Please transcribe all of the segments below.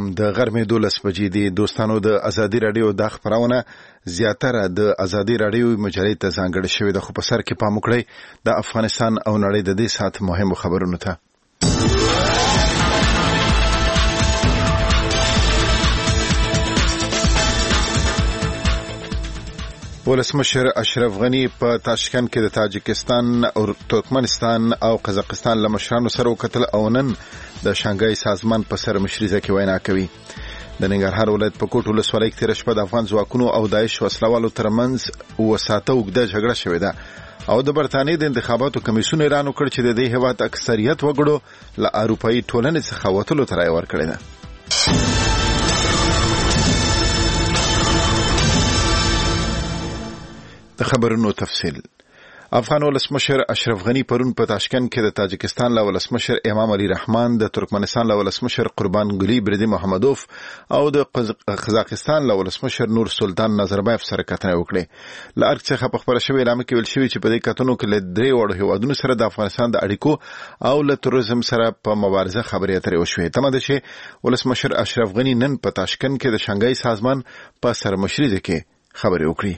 سلام. د غرمې 12 بجې دي. دوستانو د ازادي رادیو د خبرونه زیاتره د ازادي رادیو مجلې ته ځانګړې شوې ده، خو په سر کې پام وکړئ د افغانستان او نړۍ د دې ساعت مهمو خبرونو ته. ولسمشر اشرف غنی په تاشکند کې د تاجکستان او ترکمنستان او قزاقستان له مشرانو سره وکتل او نن د شانګهای سازمان په سر مشرزه کې وینا کوي. د ننګرهار ولایت په کوټ ولسوالۍ کې تیر شپه د افغان ځواکونو او داعش وسلوالو ترمنځ وساته اوږده جګړه شوې ده او د برتانیې د انتخاباتو کمیسیون اعلان وکړ چې د دې هیواد اکثریت وګړو له اروپایي ټولنې څخه وتلو ته رایه ورکړې ده. د خبرونو تفصیل. افغان ولسمشر اشرف غنی پرون په تاشکند کې د تاجکستان له ولسمشر امام علي رحمان، د ترکمنستان له ولسمشر قربان ګلی بردي محمدوف او د قزاقستان له ولسمشر نور سلطان نظربایف سره کتنه وکړه. له ارګ څخه په خبره شوې اعلان کې ویل شوی چې په دې کتنو کې له درې وړو هیوادونو سره د افغانستان د اړیکو او له تروریزم سره په مبارزه خبرې اترې وشوې. تمه ده چې ولسمشر اشرف غنی نن په تاشکند کې د شانګهای سازمان په سرمشرۍ کې خبرې وکړي.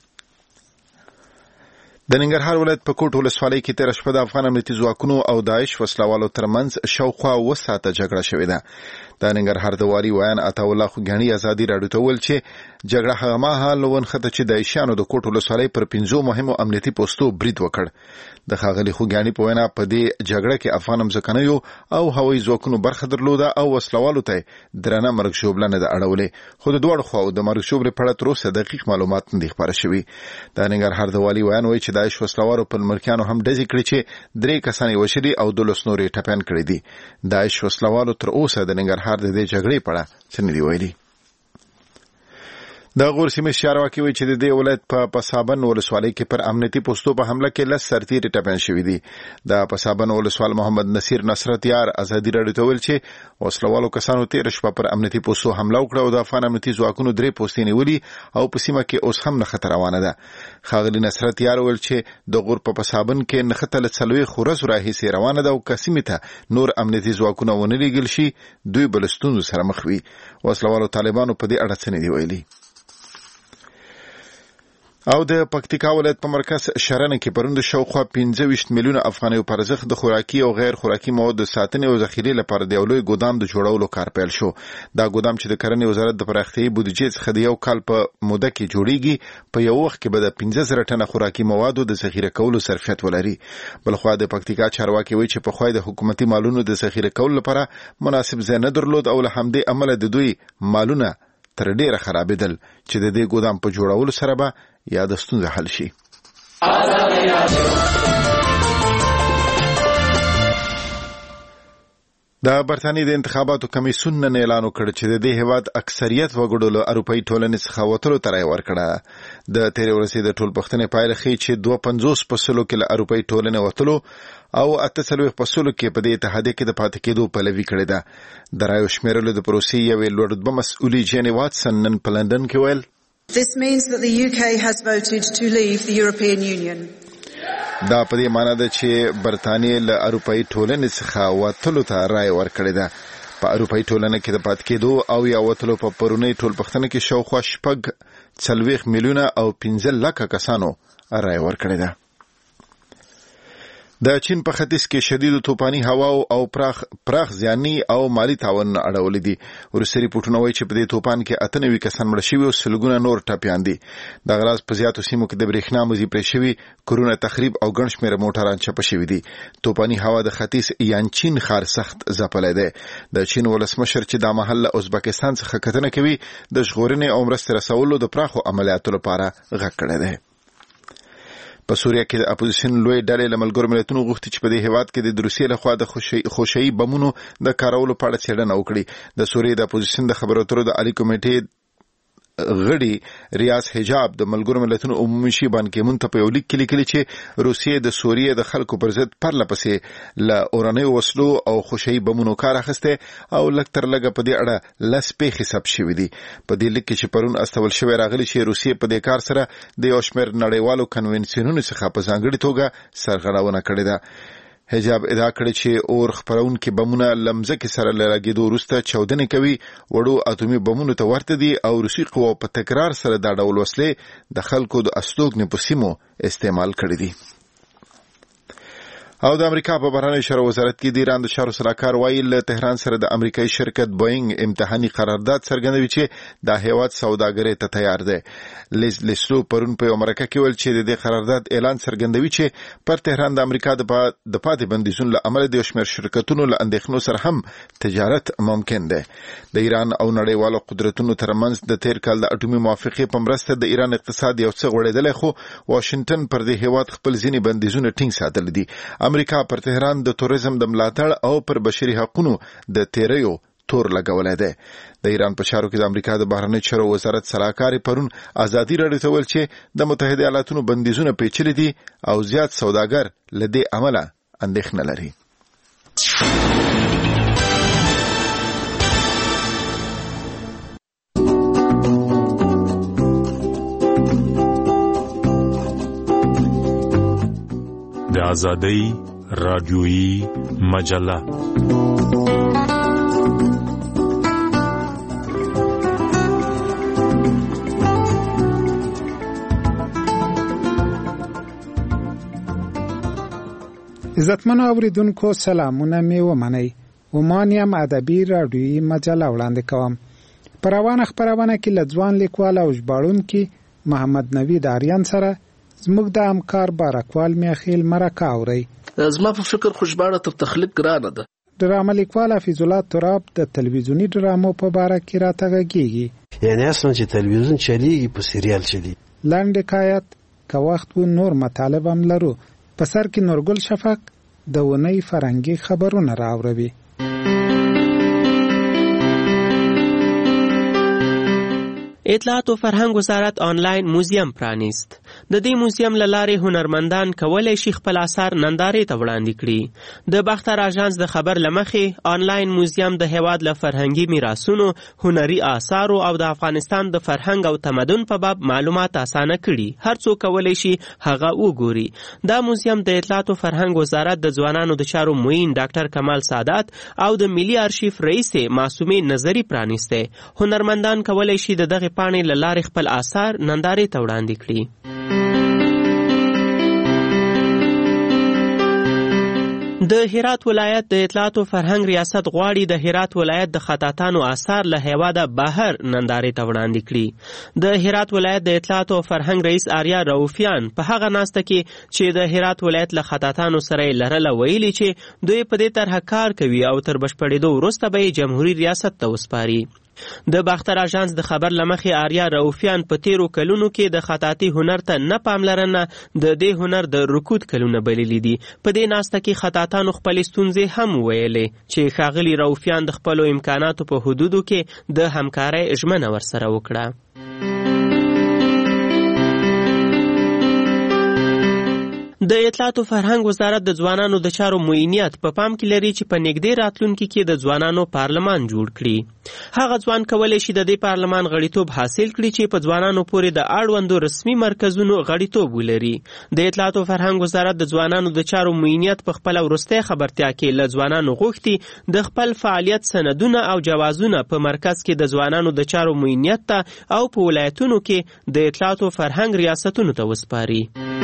د ننګرهار ولایت په کوټ ولسوالۍ کې تیر شپه د افغان امنیتي ځواکونو او داعش وسلوالو ترمنځ شاوخوا وساته جګړه شوې ده. د ننګرهار د والي ویان عطاالله خوګیاڼي ازادي راډیو ته ویل چې جګړه هغه مهال ونښته چې داعشیانو د کوټ ولسوالۍ پر 5 مهمو امنیتي پوسټو برید وکړ. د ښاغلي خوګیاڼي په وینا په دې جګړه کې افغان ځواکونو او هوایي ځواکونو برخه درلوده او وسلوالو ته درنه مرګ ژوبله نه ده اړولې، خو د دوړ خو د مرګ ژوبلې په اړه تر اوسه دقیق معلومات نه دي خبره شوي. د ننګرهار د والي ویان وایي چې داعش وسلوالو په ملکیانو هم ډزې کړې چې 3 کسان یې وشلي او 12 نور یې ټپیان کړي دي. داعش وسلوالو تر اوسه د ننګرهار د دې جګړې په اړه څه نه دي ویلي. د غور سیمې چارواکي وایي چې د دې ولایت په پسابن ولسوالۍ کې پر امنیتي پوسټو په حمله کې 10 سرتیري ټپیان شوي دي. د پسابن ولسوال محمد نصیر نصرت یار ازادي راډیو ته ویل چې وسلوالو کسانو تیر شپه پر امنیتي پوسټو حمله وکړه او د افغان امنیتي ځواکونو 3 پوستې نیولي او په سیمه کې اوس هم نښته روانه ده. ښاغلي نصرت یار ویل چې د غور په پسابن کې نښته له 40 ورځو راهیسې روانه ده او کسیمه ته نور امنیتي ځواکونه ونه لېږل شي دوی بل ستونزو سره مخ وي. وسلوالو طالبانو په دې اړه څه نه دی ویلي. او د پکتیکا ولایت په مرکز شرنه کې پروند شاوخوا 25 میلیونه افغانۍ پر ارزښت د خوراکي او غیر خوراکي موادو ساتنې او ذخیرې لپاره د یو لوی ګودام د جوړولو کار پیل شو. دا ګودام چې د کرنې وزارت د پراختیايي بودیجې څخه د یو کال په موده کې جوړیږي په یو وخت کې به د 15,000 ټنه خوراکي موادو د ذخیره کولو ظرفیت ولري. بلخوا د پکتیکا چارواکي وایي چې په خوای د حکومتي مالونو د ذخیره کولو لپاره مناسب ځای نه درلود او له همدې امله د دوی مالونه تر ډیره خرابېدل چې د دې ګودام په جوړولو سره به یا د ستونزه حل شي. د برتانیې د انتخاباتو کمیسیون نن اعلان وکړ چې د دې هیواد اکثریت وګړو له اروپایي ټولنې څخه وتلو ته رایه ورکړه. د تیرې ورځې د ټولپوښتنې پایله ښیي چې 52% کې له اروپایي ټولنې وتلو او 48% کې په دې اتحادیه کې د پاتې کېدو پلوي کړې ده. د رایو شمیرلو د پروسې یوې لوړ رتبه مسؤلې جیني واتسن نن په لندن کې ویل This means that the UK has voted to leave the European Union. دا په دې معنی ده چې برتانیې له اروپایي ټولنې څخه وتلو ته رایه ورکړې ده. په اروپایي ټولنه کې د پاتې کېدو او یا وتلو په پرونی ټولپوښتنه کې شاوخوا 40 میلیونه او 15 لکه کسانو رایه ورکړې ده. د چین په ختیځ کې شدید طوفاني هوا او پراخ زیاني او مالی تاوان اړولې دي. وروستي ریپورتونه وایي چې په دې طوفان کې 98 کسان مړه شوي او سلګونه نور ټپیان دي. د غراز په زیاتو سیمو کې د برېښنا مزي پرې شوي، کورونه تخریب او ګڼ شمېر موټران چپه شوي دي. طوفاني هوا د ختیځ یانچین ښار سخت ځپلی دی. د چین ولسمشر چې دا مهال له ازبکستان څخه کتنه کوي د ژغورنې او مرستې رسولو د پراخو عملیاتو لپاره غږ کړی دی. په سوریه کې د اپوزیشن لوی ډلې له ملګرو ملتونو غوښتي چې په دې هیواد کې د روسیې لخوا د خوشایي بمونو د کارولو په اړه څېړنه وکړي. د سوریې د اپوزیشن د خبرو اترو د عالی کمیټې غړي ریاض حجاب د ملګرو ملتونو عمومي شي بان کې مون ته په یو لیک کې لیکلي چې روسیې د سوریې د خلکو پر ضد پرله پسې له اورانیو وسلو او خوشایي بمونو کار اخیسته او لږ تر لږه په دې اړه لس پیښې ثبت شوې دي. په دې لیک کې چې پرون استول شوی راغلی چې روسیې په دې کار سره د یو شمېر نړیوالو کنونسیونونو څخه په ځانګړي توګه سرغړونه کړې ده. حجاب ادعا کړی چې اور خپرونکي بمونه لمزکې سره لګېدو وروسته چاودنې کوي وړو اتومي بمونو ته ورته دي او روسي قواو په تکرار سره دا ډول وسلې د خلکو د استوګنې په سیمو استعمال کړي دي. او د امریکا په بهرنی چارو وزارت کې د ایران د چارو سلاکار وایي له تهران سره د امریکایي شرکت بوینګ امتحاني قرارداد څرګندوي چې د هیواد سوداګرۍ ته تیار دی. لیسلو پرون په یو مرکه کې ویل چې د دې قرارداد اعلان څرګندوي چې پر تهران د امریکا د پاتې بندیزونو له امله د شمېر شرکتونو له اندېښنو سره هم تجارت ممکن دی. د ایران او نړیوالو قدرتونو ترمنځ د تیر کال د اټومي موافقې په مرسته د ایران اقتصاد یو څه غوړېدلی خو واشنگټن پر دې هیواد خپل ځینې بندیزونه ټینګ ساتل دي. امریکا پر تهران د توریزم د ملاتړ او پر بشري حقوقو د تیریو تور لګولای دی. د ایران په چارو کې د امریکا د بهرنی چارو وزارت سلاکار پرون ازادي راډیو ته ویل چې د متحده ایالاتونو بندیزونه پیچلي دي او زیات سوداګر له دې عمله اندېښنه لري. د آزادۍ رادیویی مجله عزتمنو اوریدونکو سلامونه می ومنئ. ومان یم ادبي رادیویی مجله وړاندې کوم. په روانه خپرونه کې له ځوان لیکوال او ژباړونکي محمد نوید آریان سره زموږ د همکار بارکوال میخیل مرکه اورئ. زما په فکر خوشباړه تر تخلیق ګرانه ده. ډرامه لیکوال حفیظ الله تراب د تلویزیونی ډرامو په باره کې راته غږیږي. یعنی اصلا چې تلویزیون چلیږي په سریال چلی. لنډ حکایت که وخت و نور مطالب هم لرو. په سر کې نورګل شفق د ونی فرنګي خبرونه راوړي. اطلاعات او فرهنګ وزارت آنلاین موزیم پرانیست. د دې موزیم له لارې هنرمندان کولای شي خپل آثار نندارې ته وړاندې کړي. د باختر اژانس د خبر لمخې آنلاین موزیم د هیواد له فرهنګي میراثونو، هنري آثارو او د افغانستان د فرهنګ او تمدن په باب معلومات اسانه کړي. هر څوک کولای شي هغه وګوري. دا موزیم د اطلاعات او فرهنګ وزارت د ځوانانو د چارو معین ډاکټر کمال سادات او د ملي آرشیف رئیس معصومې نظری پرانیسته. هنرمندان کولای شي دغه پاڼې له لارې خپل آثار نندارې ته وړاندې کړي. د هرات ولایت د اطلاعات او فرهنګ ریاست غواړي د هرات ولایت د خطاطانو آثار له هیواده بهر نندارې ته وړاندې کړي. د هرات ولایت د اطلاعات او فرهنګ رئیس آریا رؤفیان په هغه ناسته کې چې د هرات ولایت له خطاطانو سره لرله ویلي چې دوی په دې طرح کار کوي او تر بشپړېدو وروسته به جمهوریت ریاست ته وسپاري. د باختر اژانس د خبر لمخې آریا رؤفیان په تیرو کلونو کې د خطاطي هنر ته نه پاملرنه د دې هنر د رکود کلونه بللي دي. په دې ناسته کې خطاطانو خپلې ستونزې هم ویلې چې ښاغلي رؤفیان د خپلو امکاناتو په حدودو کې د همکارۍ ژمنه ورسره وکړه. د اطلاعات او فرهنګ وزارت د ځوانانو د چارو معینیت په پام کې لري چې په نږدې راتلونکي کې د ځوانانو پارلمان جوړ کړي. هغه ځوان کولای شي د دې پارلمان غړیتوب حاصل کړي چې په ځوانانو پورې د اړوندو رسمي مرکزونو غړیتوب ولري. د اطلاعات او فرهنګ وزارت د ځوانانو د چارو معینیت په خپل وروستۍ خبرتیا کې له ځوانانو غوښتي د خپل فعالیت سندونه او جوازونه په مرکز کې د ځوانانو د چارو معینیت ته او په ولایتونو کې د اطلاعات او فرهنګ ریاستونو ته وسپاري.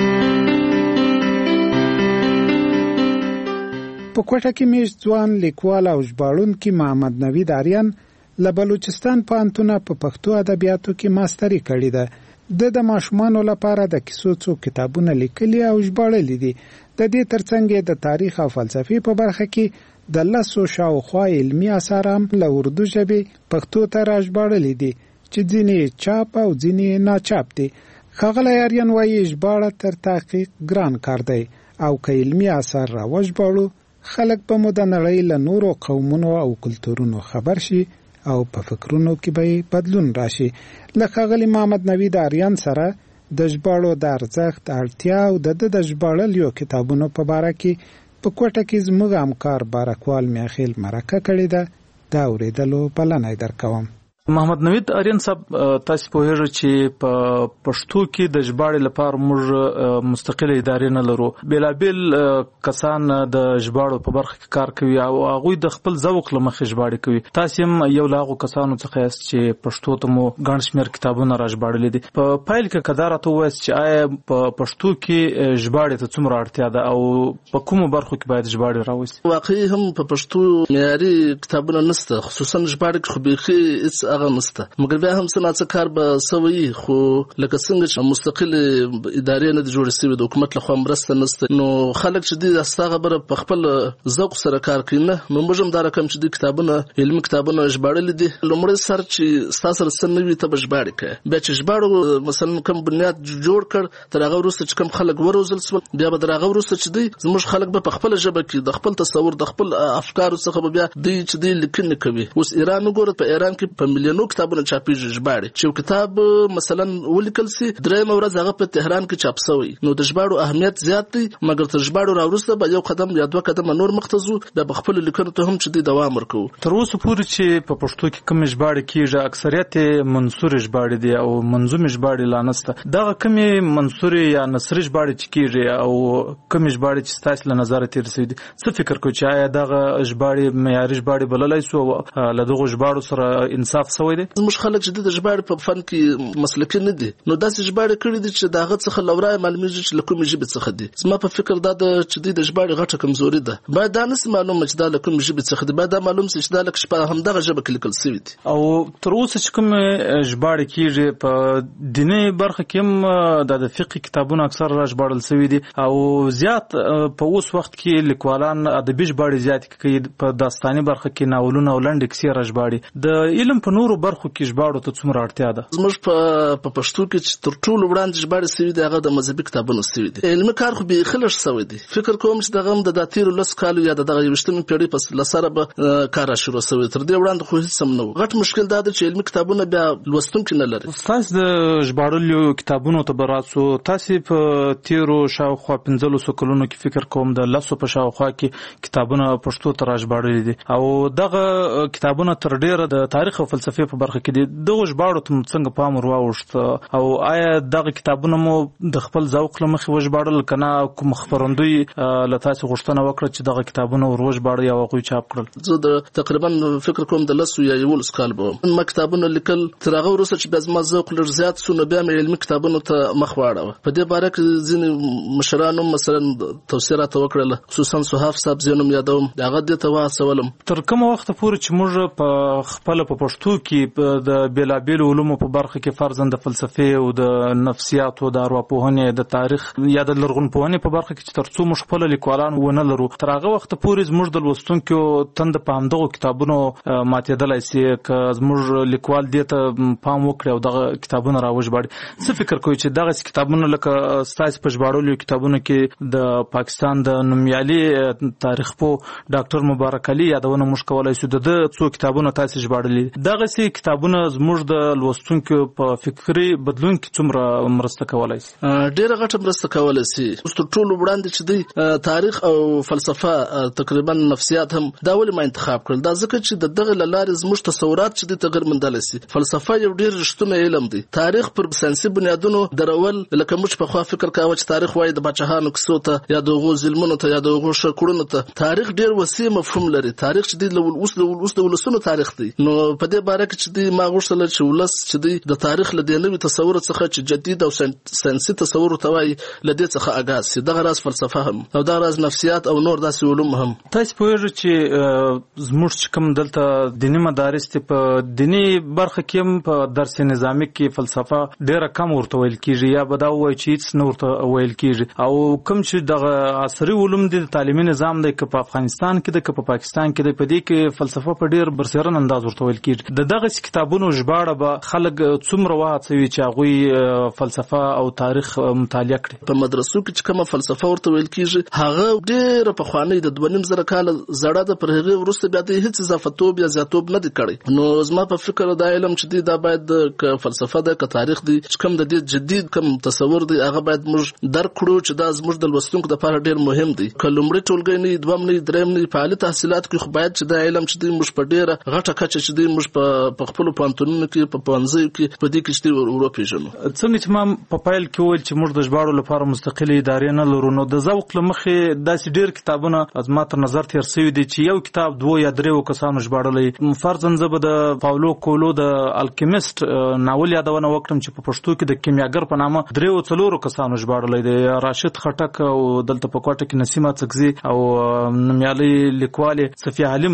په کوټه کې میشت ځوان لیکوال او ژباړونکي محمد نوید آریان له بلوچستان پوهنتونه په پښتو ادبیاتو کې ماستري کړې ده. د ماشومانو لپاره د کیسو څو کتابونه لیکلي او ژباړلي دي. د دې ترڅنګ د تاریخ او فلسفې په برخه کې د لسو شاوخوا علمي اثار هم له اردو ژبې پښتو ته راژباړلي دي چې ځینې چاپ او ځینې ناچاپ دي. ښاغلی آریان وایي ژباړه تر تحقیق ګران کار دی او که علمي اثار راوژباړو خلک به مو د نړۍ له نورو قومونو او کلتورونو خبر شي او په فکرونو کې به بدلون راشي. له ښاغلي محمد نوید آریان سره د ژباړو د ارزښت، اړتیا او د ژباړلیو کتابونو په باره کې په کوټه کې زموږ همکار بارکوال میخیل مرکه کړې ده. د اورېدلو بلنه درکوم. محمد نوید آریان صاحب تاسو پوهیږئ چې په پښتو کې د ژباړې لپاره موږ مستقله ادارې نه لرو. بیلابیل کسان د ژباړو په برخه کې کار کوي او هغوی د خپل ذوق له مخې ژباړې کوي. تاسو هم یو له هغو کسانو څخه یاست چې پښتو ته مو ګڼ شمېر کتابونه را ژباړلي دي. په پیل کې که دا راته ووایاست چې آیا په پښتو کې ژباړې ته څومره اړتیا ده او په کومو برخو کې باید ژباړې راوستي؟ واقعي هم په پښتو معیاري کتابونه نشته، خصوصا ژباړې کې خو بیخي هېڅ هغه نشته، مګر بیا هم څه ناڅه کار به سوی، خو لکه څنګه چې مستقلې ادارې نه دي جوړې سوي، د حکومت لخوا مرسته نشته، نو خلک چې دي ستا خبره په خپل ذوق سره کار کوي نه. نو موږ هم دا رقم چې دي کتابونه علمي کتابونه ژباړلي دي. لومړی سر چې ستا سره څه نه وي ته به ژباړې کوې، بیا چې ژباړو مثلا کوم بنیاد جوړ کړ، تر هغه وروسته چې کوم خلک وروزل سول، بیا به تر هغه وروسته چې دی زموږ خلک به په خپله ژبه کې د خپل تصور د خپل افکارو څخه به بیا دوی چې دی لیکنې کوي. اوس ایران وګوره، په ایران کې په میلیونو کتابونه چاپېږي ژباړې، چې یو کتاب مثلا ولیکل سي درېیمه ورځ هغه په تهران کې چاپ سوی، نو د ژباړو اهمیت زیات دی. مګر تر ژباړو راوروسته به یو قدم یا دوه قدمه نور مخته ځو، بیا به خپلو لیکنو ته هم چې دی دوام ورکوو. تر اوسه پورې چې په پښتو کې کومې ژباړې کېږي اکثریت یې منثورې ژباړې دي او منظومې ژباړې لا نشته. دغه کومې منثورې یا نثري ژباړې چې کېږي او کومې ژباړې چې ستاسو له نظره تېر سوي دي، څه فکر کوئ چې آیا دغه ژباړې معیاري ژباړې بللی سو او له دغو ژباړو سره انصاف سوی دی؟ زموږ خلک چې د ژباړې په فن کې مسلکي نه دي، نو داسې ژباړې کړي دي چې د هغه څخه له ورایه معلومېږي چې له کومې ژبې څخه دي. زما په فکر دا ده چې دوی د ژباړې غټه کمزوري ده. باید دا نسي معلومه چې دا له کومې ژبې څخه دي، باید دا معلوم سي چې دا لکه په همدغه ژبه کې لیکل سوي دي. او تر اوسه چې کومې ژباړې کېږي په دیني برخه کې هم د فقهي کتابونه اکثر را ژباړل سوي دي او زیات په اوس وخت کې لیکوالان ادبي ژباړې زیاتې کوي. په داستاني برخه کې ناولونه او لنډې کیسې را ژباړي. د علم په نورو برخو کې ژباړو ته څومره اړتیا ده؟ زموږ په پښتو کې چې تر ټولو وړاندې ژباړې سوي دي هغه د مذهبي کتابونو سوي دي. علمي کار خو بیخي لږ سوی دی. فکر کوم چې دغه هم د تېرو 10 کالو یا دغه 21مې پیړۍ په سره به کار را شروع سوی، تر دې وړاندې خو هېڅ هم نه و. غټ مشکل دا ده چې علمي کتابونه بیا لوستونکي نه لري. تاسو د ژباړلیو کتابونو ته به راسو، تاسو په تېرو شاوخوا 15 کلونو کې فکر کوم د 10 په شاوخوا کې کتابونه پښتو ته را ژباړلي دي او دغه کتابونه تر ډېره د تاریخ او فلسفې په برخه کې دي. دغو ژباړو ته څنګه پام ور واوښت او آیا دغه کتابونه مو د خپل ذوق له مخې وژباړل که نه کوم خپرندوی له تاسو غوښتنه وکړه چې دغه کتابونه ور وژباړئ او هغوی چاپ کړل؟ زه د تقریبا فکر کوم د 10 یا 11 کال به ما کتابونه لیکل. تر هغه وروسته چې بیا زما ذوق لږ زیات سو، نو بیا مې علمي کتابونو ته مخ واړوه. په دې باره کې ځینې مشرانو مثلا توصیه راته وکړله، خصوصا صحاف صاحب زه نوم یادوم، هغه دې ته وهڅولم. تر کومه وخته پورې چې موږ په خپله په پښتو کې د بېلابېلو علومو په برخه کې فرضاً د فلسفې او د نفسیاتو، د ارواپوهنې، د تاریخ یا د لرغونپوهنې په برخه کې چې تر څو موږ خپله لیکوالان ونه لرو، تر هغه وخته پورې زموږ د لوستونکو تنده په همدغو کتابونو ماتېدلی سي که زموږ لیکوال دې ته پام وکړي او دغه کتابونه را وژباړي. څه فکر کوئ چې دغسې کتابونه لکه ستاسې په ژباړلو کتابونو کې د پاکستان د نومیالي تاریخ پوه ډاکټر مبارک علي یادونه موږ کولی شو، د ده څو کتابونه تاسې ژباړلي، دغسې کتابونه زموږ د لوستونکو په فکري بدلون کې څومره مرسته کولی شي؟ ډېره غټه مرسته کولی شي. اوس تر ټولو وړاندې چې دی تاریخ او فلسفه تقریبا نفسیات هم دا ولې ما انتخاب کړل؟ دا ځکه چې د دغه له لارې زموږ تصورات چې دی تغیر موندلی شي. فلسفه یو ډېر رښتونی علم دی. تاریخ پر ساینسي بنیادونو درول، لکه موږ پخوا فکر کاوه چې تاریخ وایي د باچاهانو کیسو ته یا د هغو ظلمونو ته یا د هغو ښه کړنو ته. تاریخ ډېر وسیع مفهوم لري. تاریخ چې دی اوس د ولسونو تاریخ دی. نو په دې باره کې چې دی ما غوښتل چې ولس چې دی د تاریخ له دې نوي تصور څخه چې جدید او ساینسي تصور ته وایي له دې څخه آګاز شي. دغه راز فلسفه هم او دغه راز نفسیات او نور داسې علوم هم. تاسو پوهېږئ چې زموږ چې کوم دلته دیني مدارس دي، په دیني برخه کې هم په درس نظامي کې فلسفه ډېره کم ورته ویل کېږي، یا به دا ووایي چې هېڅ نه ورته ویل کېږي. او کوم چې دغه عصري علوم دي، د تعلیمي نظام دی، که په افغانستان کې دی که په پاکستان کې دی، په دې کې فلسفه په ډېر برسېرن انداز ورته ویل کېږي. د دغسې کتابونو ژباړه به خلک څومره وهڅوي چې هغوی فلسفه او تاریخ مطالعه کړي؟ په مدرسو کې چې کومه فلسفه ورته ویل کېږي هغه ډېره پخوانۍ د 2.5 کاله زړه ده. پر هغې وروسته بیا د هېڅ اضافتوب یا زیاتوب نه دی کړی. نو زما په فکر دا علم چې دی دا باید که فلسفه ده که تاریخ دی، چې کوم د دې جدید کوم تصور دی هغه باید موږ درک کړو چې دا زموږ د لوستونکو دپاره ډېر مهم دی. که لومړی ټولګی نه وي، دویم نه وي، درېیم نه وي، په عالي تحصیلاتو کې خو باید چې دا علم چې دی موږ په ډېره غټه کچه چې دی موږ په په خپل پانتونونو کې په پانځي کې په دې کې چې اروپیژنو څنګه چې ما په پایل کې ویل چې موږ د ژباړو لپاره مستقلې ادارې نه لرو نو د ذوق له مخې داسې ډېر کتابونه از ما تر نظر تیر شوي دي چې یو کتاب 2 یا 3 کسانو ژباړلی فرضاً زه به د پاولو کولو د الکیمیست ناول یادونه وکړم چې په پښتو کې د کیمیاګر په نامه 3-4 کسانو ژباړلی دی راشد خټک او دلته په کوټه کې نسیمه څکزي او نومیالي لیکوال صفیه حلیم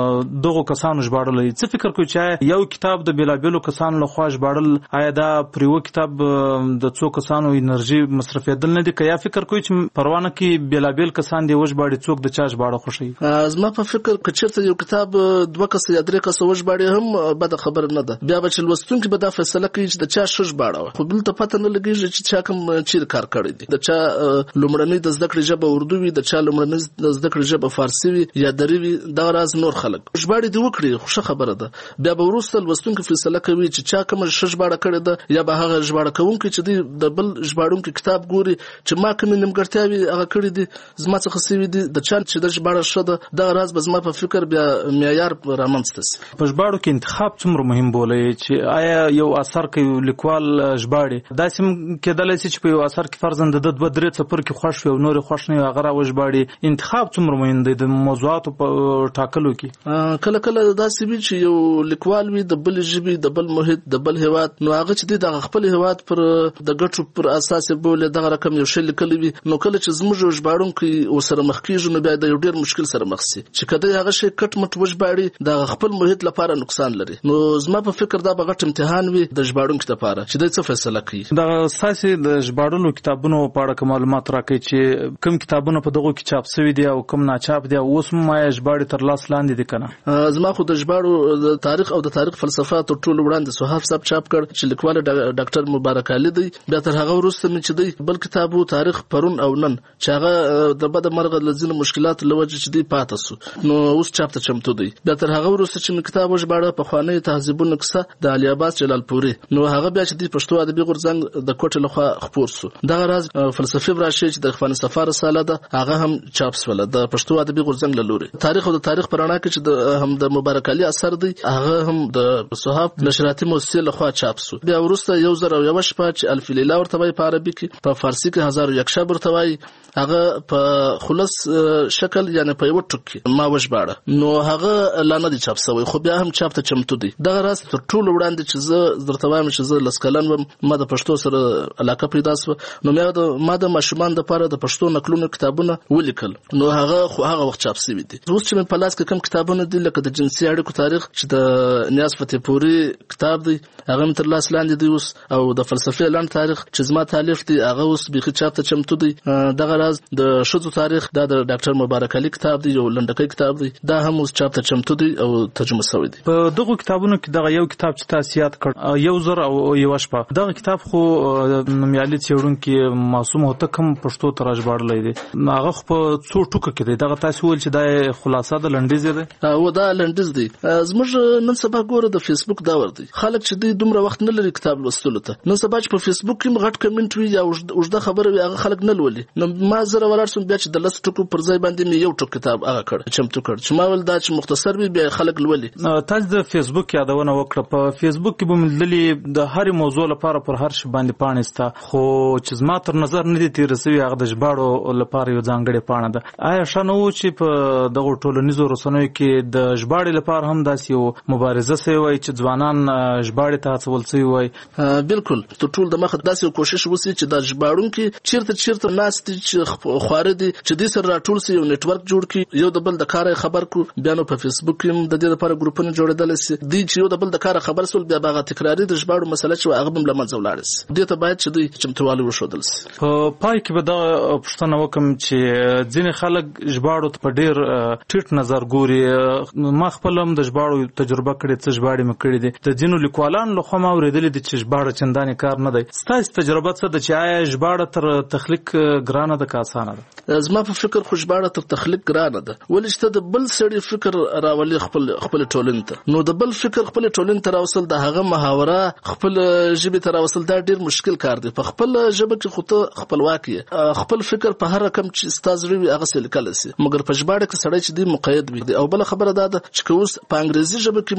دغه کسانو ژباړلی څه فکر کوئ چې یو کتاب د بیلابیلو کسانو لخوا ژباړل آیا دا پر یو کتاب د څو کسانو انرژي مصرفېدل نه دي که یا فکر کوئ چې پروانه کې بیلابیل کسان دی وژباړي څوک د چا ژباړه خوښوي زما په فکر که چېرته یو کتاب 2 کسه یا 3 کسه وژباړي هم بده خبره نه ده بیا به چې لوستونکي به دا فیصله کوي چې د چا ښه ژباړه خو دلته پته نه لګېږي چې چا کوم چیرې کار کړی دی د چا لومړنۍ د زده کړې ژبه اردو وي د چا لومړنۍ د زده کړې ژبه فارسي وي یا دري وي دغه راز نور خلک ژباړې دې وکړي خو ښه خبره ده بیا به وروسته لوستونکي فیصله کوي چې چا کومه ښه ژباړه کړې ده یا به هغه ژباړه کوونکی چې د بل ژباړونکي کتاب ګوري چې ما کومې نیمګړتیاوې هغه کړې دي زما څخه سوي دي د چا چې د ژباړه ښه ده دغه راز به زما په فکر بیا معیار رامنځته شي په ژباړو کې انتخاب څومره مهم بولئ چې آیا یو اثر کې لیکوال ژباړي داسې هم کېدلی شي چې په یو اثر کې فرضاً د 2-3 څپرکې خوښ وي او نورې خوښ نه وي هغه راوژباړي انتخاب څومره مهم دی د موضوعاتو په ټاکلو کې کله کله داسې وي چې یو لیکوال وي د بل ژبې د بل محیط د بل هیواد نو هغه چې د خپل هیواد پر د ګټو پر اساس بوله دغه رقم یو شی لیکلی وي نو کله چې زموږ ژباړونکي ورسره مخ کېږي نو بیا د یو ډېر مشکل سره مخ شي چې کله هغه شی کټ مټ وژباړي د خپل محیط لپاره نقصان لري نو زما په فکر دا به غټ امتحان وي د ژباړونکو لپاره چې دوی څه فیصله کوي دا ساسي د ژباړلو کتابونو په اړه معلومات راکړي چې کوم کتابونه په دغه کې چاپ شوي دي او کوم ناچاپ دي اوس هم ما ژباړې تر لاس لاندې دي کنه زما خو د ژباړو د تاریخ او د تاریخ فلسفه تر ټولو وړاندې صحاف صاحب چاپ کړ چې لیکوال ډاکټر مبارک علي دی بیا تر هغه وروسته مې چې دی بل کتابو تاریخ پرون او نن چې هغه د بد مرغ لزین مشکلات لوجه چې دی پاتې سو نو اوس چاپ ته چمتو دی بیا تر هغه وروسته چې مې کتاب وژباړه په خواني تهذیبونه کیسه د علي عباس جلالپوري نو هغه بیا چې دی پښتو ادبي غورځنګ د کوټې لخوا خپور سو دغه راز فلسفي براشي چې د خواني سفر رساله ده هغه هم چاپ سول د پښتو ادبي غورځنګ له لوري تاریخ او د تاریخ پرانا کې چې هم د مبارک علي اثر دی هغه هم د صحاف نشراتي مؤسسې لخوا چاپ سو بیا وروسته 1001 شپه چې الف لیلا ورته وایي په عربي کې په فارسي کې 1001 شب ورته وایي هغه په خلص شکل یعنی په یو ټکی ما وژباړه نو هغه لا نه دي چاپ شوی خو بیا هم چاپ ته چمتو دي دغه راز تر ټولو وړاندې چې زه درته وایم چې زه لسکلن وم ما د پښتو سره علاقه پیدا شوه نو ما د ماشومان لپاره د پښتو نقلونو کتابونه ولیکل نو هغه وخت چاپ شوی دي اوس چې په لاس کې کوم کتابونه دي لکه د جنسي اړیکو تاریخ چې د نیاز فتح پوري کتاب دی هغه تر لاس لاندې دی اوس او د فلسفي لاند تاریخ چې زما تالیف دی هغه اوس بيخي چاپ ته چمتو دی دغه راز د شذو تاریخ دا د ډاکټر مبارک علي کتاب دی یو لنډکی کتاب دی دا هم اوس چاپ ته چمتو دی او ترجمه شوی دی په دغه کتابونو کې دغه یو کتاب چې تاسو یاد کړ یو زر او یو شپه دغه کتاب خو نومیالي څېړونکي معصوم هوتک هم پښتو ته راژباړلی دی هغه خو په څو ټکو کې دی دغه تاسو ویل چې دا خلاصه د لنډیز دی او دا لنډیز دی زموږ نن سبا ګوره د فیسبوک داور دی خلک چې دوی دومره وخت نه لري کتاب لوستلو ته نن سبا چې په فیسبوک کې غټ کمنټ وي یا اوږده خبره وي هغه خلک نه لولي نو ما زره ولاړ سم بیا چې د لس ټکو پر ځای باندې مې یو ټک کتاب هغه کړ چمتو کړ چې ما ول دا چې مختصر وي بیا خلک لولي تاسو د فیسبوک یادونه وکړه په فیسبوک کې به ملي د هر موضوع لپاره پر هر شی باندې پاڼې ستا خو چې زما تر نظر نه دي تیر سوي هغه د ژباړو لپاره یو ځانګړې پاڼه ده آیا شنو چې په دغه ټولنیزو رسنیو کې د ژباړې لپاره هم داسې یو مبارزه سوی وای چې ځوانان ژباړې ته هڅول سوي وای بالکل تر ټول د مخه داسې کوشش وسی چې د ژباړونکو چیرته ناست چې خواره دي چې دې سره راټول سي یو نت ورک جوړ کړي یو د بل د کار خبر کو بیا نو په فیسبوک کې د دې لپاره ګروپونه جوړېدل سي دي چې یو د بل د کار خبر سول بیا باغه تکراری د ژباړو مسله چې هغه هم لمنځه ولاړ سي دې ته باید چې دوی چمتووالی وښودل سي په پای کې به دا پوښتنه وکم چې ځینې خلک ژباړو ته په ډیر ټیټ نظر ګوري ما خپل هم د ژباړو تجربه کړې څه ژباړې مې کړې دي د ځینو لیکوالانو له خوا ما اورېدلې دي چې ژباړه چندانې کار نه دی ستاسو تجربه څه ده چې آیا ژباړه تر تخلیق ګرانه ده که اسانه ده زما په فکر خو ژباړه تر تخلیق ګرانه ده ولې چې د بل سړي فکر راولي خپل ټولنې ته نو د بل فکر خپل ټولنې ته راوصل د هغه محاوره خپل ژبې ته راوصل دا ډیر مشکل کار دی په خپل ژبه کې خو ته خپلواک یې خپل فکر په هر رقم چې ستاسو وي هغه سلیکل سي مګر په ژباړه کې سړی چې دی مقید وي او بل خبره ده چې اوس په انګریزي ژبه کې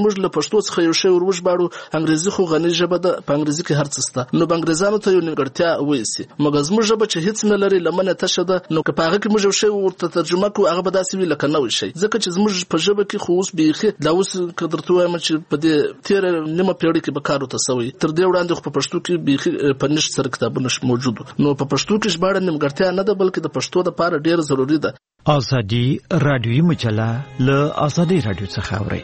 موږ له پښتو څخه یو شی ورژباړو، انګریزي خو غني ژبه ده، په انګریزي کې هر څه شته، نو بنګریزانو ته یو نیمګړتیا وایي. مګر زموږ ژبه چې هیڅ نه لري، لمنه تشه ده، نو که په هغه کې موږ یو شی ورته ترجمه کوو هغه به داسې وي لکه نوی شی. ځکه چې زموږ په ژبه کې خو اوس بیخي دا اوس که درته وایم چې په دې تېره نیمه پیړۍ کې به کار ورته سوی، تر دې وړاندې خو په پښتو کې بیخي په نشت سره کتابونه موجود، نو په پښتو کې ژباړه نیمګړتیا نه ده، بلکې د پښتو لپاره ډېر ضروري ده. ازادي رادیویي مجله له ازادي رادیو څخه اورئ.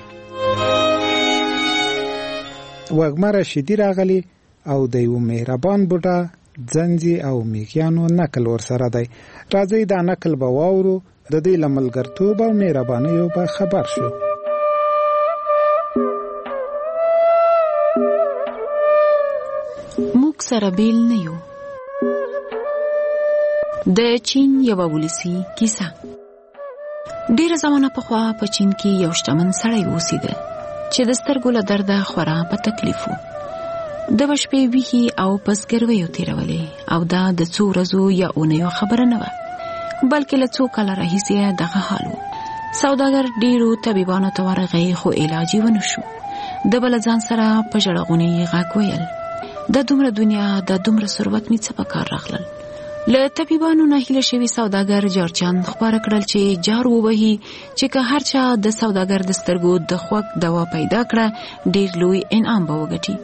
وګمره شیدی راغلی او د یو مهربان بوډا ځنځي او میګیانو نقل ورسره دی. راځي دا نقل به واورو، د دې لملګرتوب او مهربانیو به خبر شو. موږ سره بیل نه یو. د چین یو ولسی کیسه. ډیره زمانه پخوا په چین کې یو شتمن سړی اوسېده چې د سترګو له درده خورا په تکلیف و. د شپې ویښي او پسګرویو تیرولې او دا د څو ورځو یا اونیو خبره نه وه، بلکې له څو کاله راهیسې دغه حال و. سوداګر ډیرو طبیبانو ته ورغی خو علاج یې ونه شو. د بل ځان سره په ژړغوني غږ ویل، د دومره دنیا د دومره ثروت می څه په کار راغلل. له طبيبانو نه هیله شوی سوداګر جارچاند خبر کړل چې جار ووهي چې که هر چا د سوداګر د سترګو د خوک دوا پیدا کړه ډیر لوی انعام به وګټي.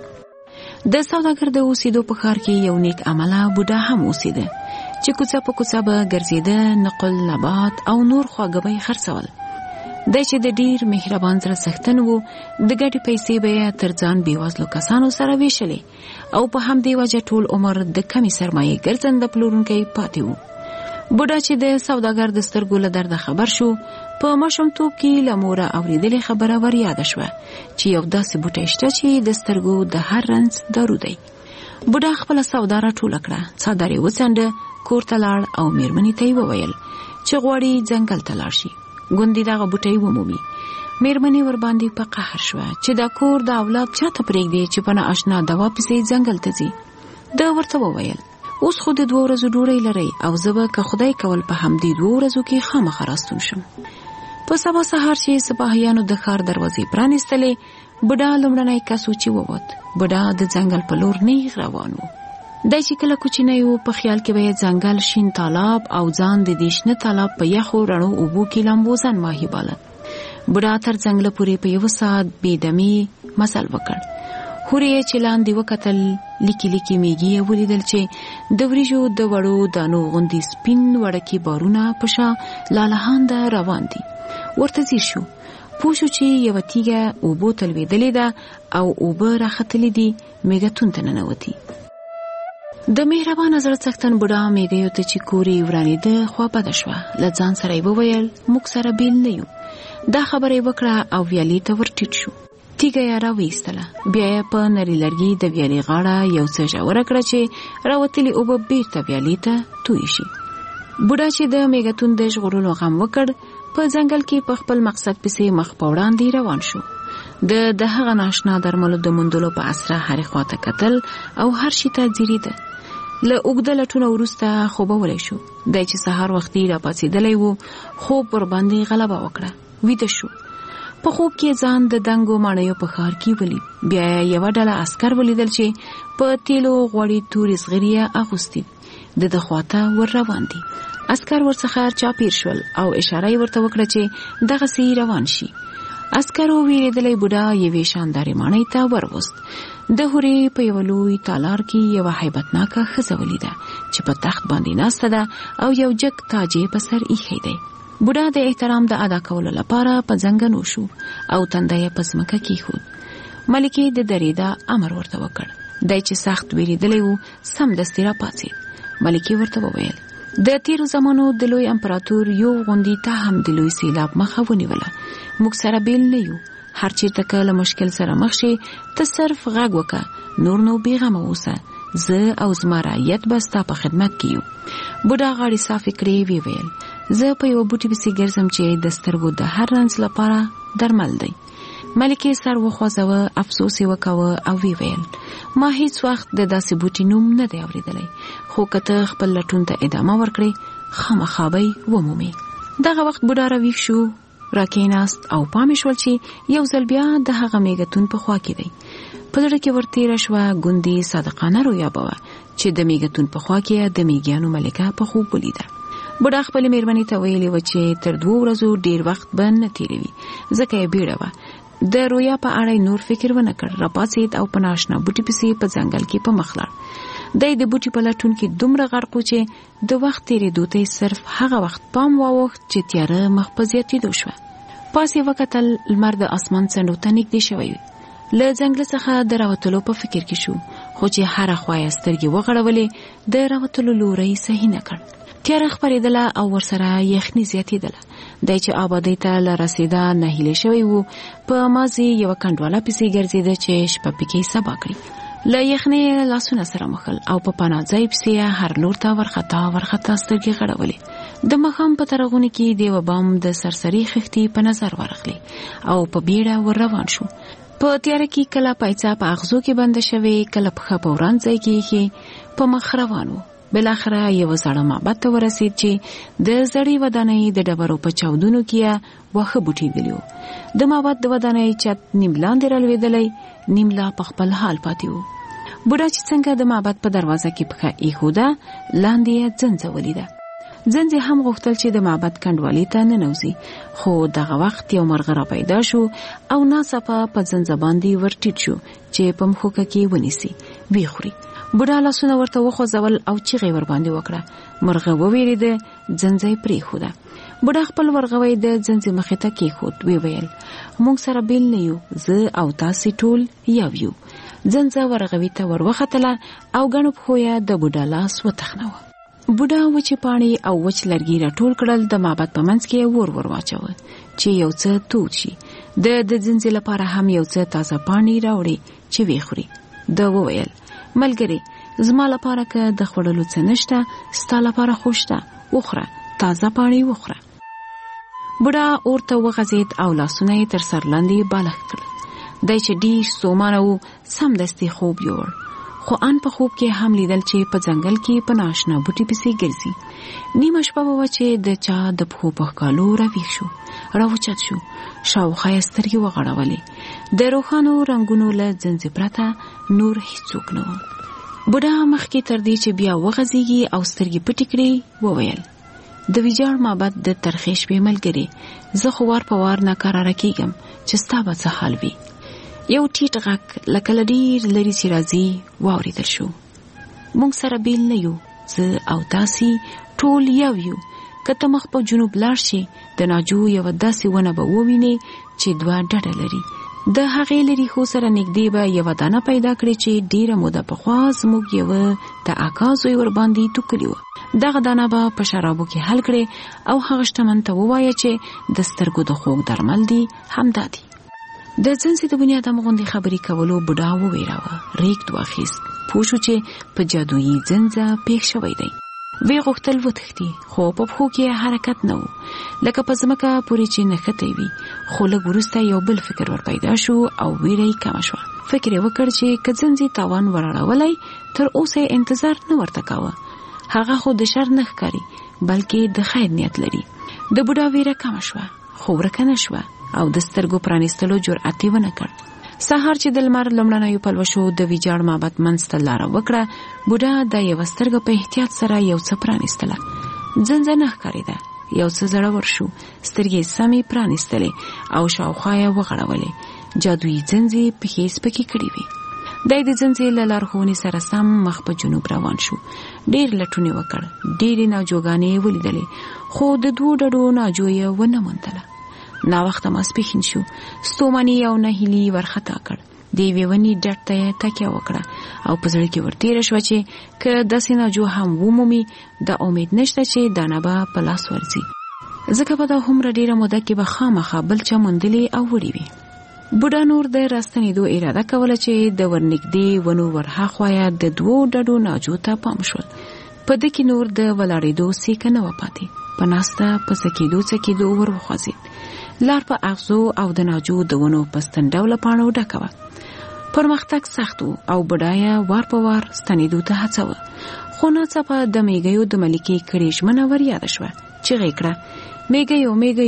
د سوداګر د اوسېدو په ښار کې یو نیک عمله بوډا هم اوسېده چې کوڅه په کوڅه به ګرځېده، نقل نبات او نور خواږه به یې خرڅول. دی چې د ډیر مهربان زړه څښتن و، د ګټې پیسې به یې تر ځان بېوزلو کسانو سره ویشلې او په همدې وجه ټول عمر د کمې سرمایې ګرځنده پلورونکی پاتې و. بوډا چې د سوداګر د سترګو له درده خبر شو، په ماشومتوب کې له موره اورېدلې خبره ور یاده شوه چې یو داسې بوټی شته چې د سترګو د هر رنځ دارو دی. بوډا خپله سودا راټوله کړه، څادر یې وڅنډه، کور ته لاړ او مېرمنې ته یې وویل چې غواړي ځنګل ته لاړ شي، ګوندې دغه بوټی ومومي. مېرمنې ورباندې په قهر شوه چې دا کور د اولاد چاته پرېږدي چې په نااشنا دوا پسې ځنګل ته ځي. ده ورته وویل اوس خو د 2 ورځو ډوډۍ لرئ او زه به که خدای کول په همدې 2 ورځو کې خامخا راستون شم. په سبا سهار چې سپاهیانو د ښار دروازې پرانیستلې، بوډا لومړنی کس و چې ووت. بوډا د ځنګل په لور نیغ روان و. دی چې کله کوچنی و په خیال کې به یې ځنګل شین تالاب او ځان د دې شنه تالاب په یخو رڼو اوبو کې لامبوزن ماهي باله. بوډا تر ځنګله پورې په 1 ساعت بېدمي مزل وکړ. هورې چې لاندې وکتل، لیکي لیکي میږي یې ولیدل چې د وریجو د وړو دانو غوندې سپین وړکي بارونه په شا لالهانده روان دي. ورته ځیر شو، پوه شو چې یوه تیږه اوبو ته لوېدلې ده او اوبه راختلې دي، میږه توند ته ننوتي. د مهربانه زړه څښتن بوډا میږیو ته چې کور یې ورانېده خوا بده شوه. له ځان سره یې وویل موږ سره بیل نه یو. دا خبره یې وکړه او ویالې ته ورټیټ شو. تیږه یې راویستله، بیا یې په نري لرګي د ویالې غاړه یو څه ژوره کړه چې راوتلې اوبه بیرته ویالې ته توی شي. بوډا چې د میږتون د ژغورلو غم وکړ، په ځنګل کې په خپل مقصد پسې مخ په وړاندې روان شو. د هغه ناشنا درملو د موندلو په اسره هرې خواته کتل او هر شي ته ځیریده. له اوږده لټونه وروسته خوبولی شو. دی چې سهار وختي راپاڅېدلی و، خوب ورباندې غلبه وکړه، ویده شو. په خوب کې ځان د دنګو ماڼیو په ښار کې ولید. بیا یوه ډله عسکر ولیدل چې په تیلو غوړې تورې زغرې یې اغوستې، د خواته ور روان دي. عسکر ورڅخه چاپیر شول او اشاره یې ورته وکړه چې دغسې روان شي. عسکرو ویرېدلی بوډا یوې شاندارې ماڼۍ ته وروست. د هورې په یوه لوی تالار کې یوه هیبتناکه ښځه ولیده چې په تخت باندې ناسته ده او یو جګ تاج یې په سر ایښی دی. بوډا د احترام د ادا کولو لپاره په ځنګنو شو او تنده یې په ځمکه کېښود. ملکې د درېدا امر ورته وکړ. دی چې سخت ویرېدلی و سمدستي راپاڅېد. ملکې ورته وویل د تیرو زمانو د لوی امپراتور یو غوندي ته هم د لوی سیلاب مخه ونیوله. موږ سره بیل نه یو. هر چیرته که له مشکل سره مخ شي ته صرف غږ وکړه، نور نو بېغمه اوسه، زه او زما رعیت به ستا په خدمت کې یو. بوډا غاړې صافې کړې ویې ویل زه په یوه بوټي پسې ګرځم چې د سترګو د هر رنځ لپاره درمل دی. ملکې سر وخوځوه، افسوس یې وکاوه او ویې ویل ما هیڅ وخت د داسې بوټي نوم نه دی اورېدلی، خو که ته خپل لټون ته ادامه ورکړې خامخا به یې ومومې. دغه وخت بوډا راویښ شو، راکیناست او پام شول چې یو ځل بیا د هغه میګتون په خوا کې دی. په زړه کې ورتېره شوه ګوندې صادقانه رویا به وه چې د میګتون په خوا کې د میګیانو ملکه په خوب ولیده. بوډا خپلې مېرمنې ته ویلې وه چې تر 2 ورځو ډېر وخت به نه تېروي، ځکه یې بیړه وه. د رویا په اړه نور فکر ونه کړ. راپاڅېد او په ناشنا بوټي پسې په ځنګل کې په مخ لاړ. دی د بوټي په لټون کې دومره غرق و چې د وخت تېرېدو ته یې صرف هغه وخت پام واوښت چې تیاره مخ په زیاتېدو شوه. پاس یې وکتل، لمر د اسمان څنډو ته نږدې شوی وي. له ځنګله څخه د راوتلو په فکر کې شو، خو چې هره خوا یې سترګې وغړولې د راوتلو لوری صحیح نه کړ. تیاره خپرېدله او ورسره یخني زیاتېدله. دی چې آبادۍ ته له رسېده نهیلی شوی و، په مازې یوه کنډواله پسې ګرځېده چې شپه پکې سبا کړي. له یخنۍ لاسونه سره مخل او په پناه ځای پسې هر لور ته ورخطا سترګې غړولې. د ماښام په ترغونې کې د یوه بام د سرسري خښتې په نظر ورغلې او په بیړه ور روان شو. په تیاره کې کله پایڅه په اغزو کې بنده شوې، کله پښه په وران ځای کې یې په مخ روان و. بالاخره یو زړه معبد ته ورسېد چې د زړې ودانۍ د ډبرو په چاودونو کې واښه بوټي دي. د معبد د ودانۍ چت نیم لاندې رالوېدلی، نیم لا په خپل حال پاتې و. بوډا چې څنګه د معبد په دروازه کې پښه ایښوده، لاندې یې ځنځه ولیده. ځنځې هم غوښتل چې د معبد کنډوالې ته ننوځي، خو دغه وخت یو مرغه را پیدا شو او ناڅاپه په ځنځه باندې ورټیټ شو چې په مښوکه کې ونیسي ویې خوري. بوډا لاسونه ورته وخوځول او چیغې ور باندې وکړه. مرغه وویرېده، ځنځه یې پرېښوده. بوډا خپل ورغوی د ځنځې مخې ته کېښود. ویې ویل، موږ سره بیل نه یو، زه او تاسې ټول یو یو. ځنځه ورغوي ته ور وختله او ګڼو پښو یې د بوډا لاس وتخنوه. بوډا وچې پاڼې او وچ لرګي راټول کړل. د معبد په منځ کې ور واچوه چې یو څه تود شي. د ځنځې لپاره هم یو څه تازه پاڼې راوړي چې ویې خوري. ده وویل، ملګری، زما لپاره که د خوړلو څه نشته، ستا لپاره خو شته، وخوره، تازه پاڼې وخوره. بوډا اور ته وغځېد او لاسونه یې تر سر لاندې بالښت کړل. دی چې ډېر ستومانه و، سمدستي خوب یووړ. خو ان په خوب کې هم لیدل چې په ځنګل کې په ناشنا بوټي پسې ګرځي. نیمه شپه به وه چې د چا د پښو په ښکالو راویښ شو، راوچت شو، شاوخوا یې سترګې وغړولې. د روښانو رنګونو له ځنځې پرته نور هیڅوک نه و. بوډا مخکې تر دې چې بیا وغځېږي او سترګې پټې کړي وویل، د ویجاړ معبد د ترخې شپې ملګرې، زه خو وار په وار ناکراره کېږم چې ستا به څه حال وي. یو ټیټ غږ لکه له ډېر لرې چې راځي واورېدل شو. موږ سره بیل نه یو، زه او تاسې ټول یو یو. که ته مخ په جنوب لاړ شي، د ناجو یوه داسې ونه به ووینې چې 2 ډډه لري. د هغې له ریښو سره نږدې به یوه دانه پیدا کړې چې ډېره موده پخوا زموږ یوه د اکا زوی ورباندې توکلي وه. دغه دانه به په شرابو کې حل کړې او هغه شتمن ته ووایه چې د سترګو د خوږ درمل دي همدا دي. د ځنځې د بنیادم غوندې خبرې کولو بوډا وویراوه. ریګد واخیست، پوه شو چې په جادویي ځنځه پېښ شوی دی. وی غوښتل وتښتي، خو په پښو کې حرکت نه و، لکه په ځمکه پورې چې نښتی وي. خو لږ وروسته یو بل فکر ور پیدا شو او ویره یې کمه شوه. فکر یې وکړ چې که ځنځې تاوان وراړولی، تر اوسه یې انتظار نه ورته کاوه. هغه خو د شر نه ښکاري، بلکې د خیر نیت لري. د بوډا ویره کمه شوه، خو ورکه نه شوه او د سترګو پرانیستلو جرأت یې ونه کړ. سهار چې د لمر لومړنیو پلوشو د ویجاړ معبد منځ ته لاره وکړه، بوډا د یوه سترګه په احتیاط سره یو څه پرانیستله. ځنځه نه ښکارېده. یو څه زړور شو، سترګې سمې پرانیستلې او شاوخوا یې وغړولې. جادویي ځنځې پښې سپکې کړې وې. دی د ځنځې له لارښوونې سره سم مخ په جنوب روان شو. ډېر لټون یې وکړ، ډېرې ناجوګانې یې ولیدلې، خو د 2 ډډو ناجو یې ونه موندله. ناوخته ماسپښین شو. ستوماني او نهیلي ورخطا کړ. د یوې ونې ډډ ته یې تکیه وکړه او په زړه کې ورتېره شوه چې که داسې ناجو هم ومومي، د امید نشته چې دانه به په لاس ورځي، ځکه په دا هومره ډېره موده کې به خامخا بل چا موندلې او وړې وي. بوډا نور د راستنېدو اراده کوله چې د ورنږدې ونو ورهاخوا یې د 2 ډډو ناجو ته پام شول. په ده کې نور د ولاړېدو سیکه نه وه پاتې. په ناسته په څکېدو ور وخوځېد. لار په اغزو او د ناجو د ونو په ستنډوله پاڼو ډکه وه. پرمختګ سخت و او بوډا یې وار په وار ستنېدو ته هڅوه. خو ناڅاپه د میږیو د ملکې کړې ژمنه ور یاده شوه. چیغې کړه، میږیو میږیو،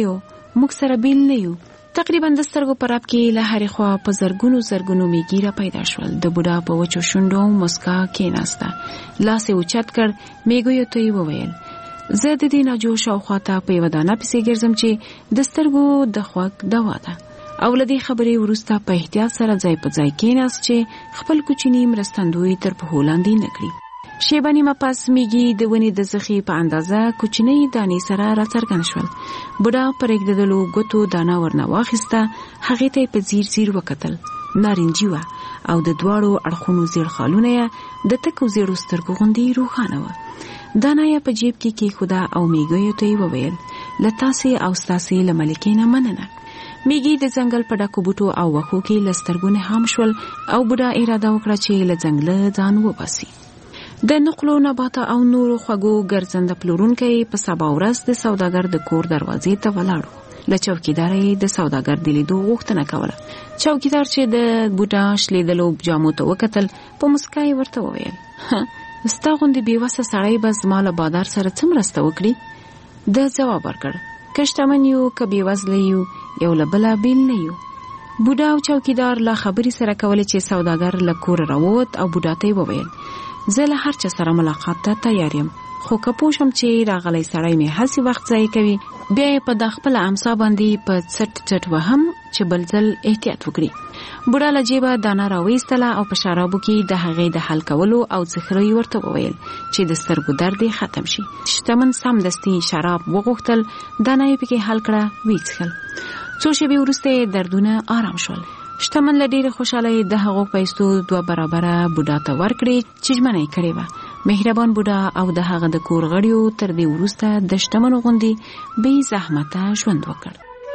موږ سره بیل نه یو. تقریبا د سترګو پر اپ کې له هرې خوا په زرګونو میږي را پیدا شول. د بوډا په وچو شونډو مسکا کېناسته، لاس یې اوچت کړ. میږیو ته یې وویل زه د دې ناجو شاوخوا ته په یوه دانه پسې ګرځم چې د سترګو د خوږ دوا ده. او له دې خبرې وروسته په احتیاط سره ځای په ځای کېناست چې خپل کوچني مرستندوی تر پښو لاندې نه کړي. شیبه نیمه پس میږي د ونې د زخي په اندازه کوچنۍ دانې سره راڅرګند شول. بوډا پر ایږدېدلو ګوتو دانه ورنه واخیسته. هغې ته یې په ځیر وکتل. نارنجي وه او د دواړو اړخونو زیړ خالونه یې د تکو زیړو سترګو غوندې روښانه وه. دانه یې په جیب کې کېښوده او میږیو ته یې وویل له تاسې او ستاسې له ملکې نه مننه. میږي د ځنګل په ډکو بوټو او وښو کې له سترګو نهام شول او بوډا اراده وکړه چې له ځنګله ځان وباسي. د نقلو نباته او نورو خوږو ګرځنده پلورونکی په سبا ورځ د سوداګر د کور دروازې ته ولاړو. له چوکیدار یې د سوداګر د لیدو غوښتنه کوله. چوکیدار چې د بوډا شلیدلو جامو ته وکتل په مسکا یې ورته وویل ستا غوندې بېوسه سړی به زما له بادار سره څه مرسته وکړي؟ ده ځواب ورکړ که شتمن یو که بېوزله یو یو له بله بیل نه یو. بوډا او چوکیدار لا خبرې سره کولې چې سوداګر له کوره راووت او بوډا ته یې وویل زه له هر چا سره ملاقات ته تیار یم، خو که پوه شم چې راغلی سړی مې هسې وخت ضایع کوي بیا یې په د خپله امسا باندې په څټ وهم چې بل ځل احتیاط وکړي. بوډا له جیبه دانه راویستله او په شرابو کې د هغې د حل کولو او څښلو یې ورته وویل چې د سترګو درد یې ختم شي. شتمن سمدستي شراب وغوښتل، دانه یې پکې حل کړه، ویې څښل. څو شېبې وروسته دردونه آرام شول. شتمن له ډېرې خوشحالۍ د هغو پیسو 2 برابره بوډا ته ورکړې چې ژمنه یې کړې وه. مهربان بوډا او د هغه د کور غړیو تر دې وروسته د شتمنو غوندې بې زحمته ژوند وکړ.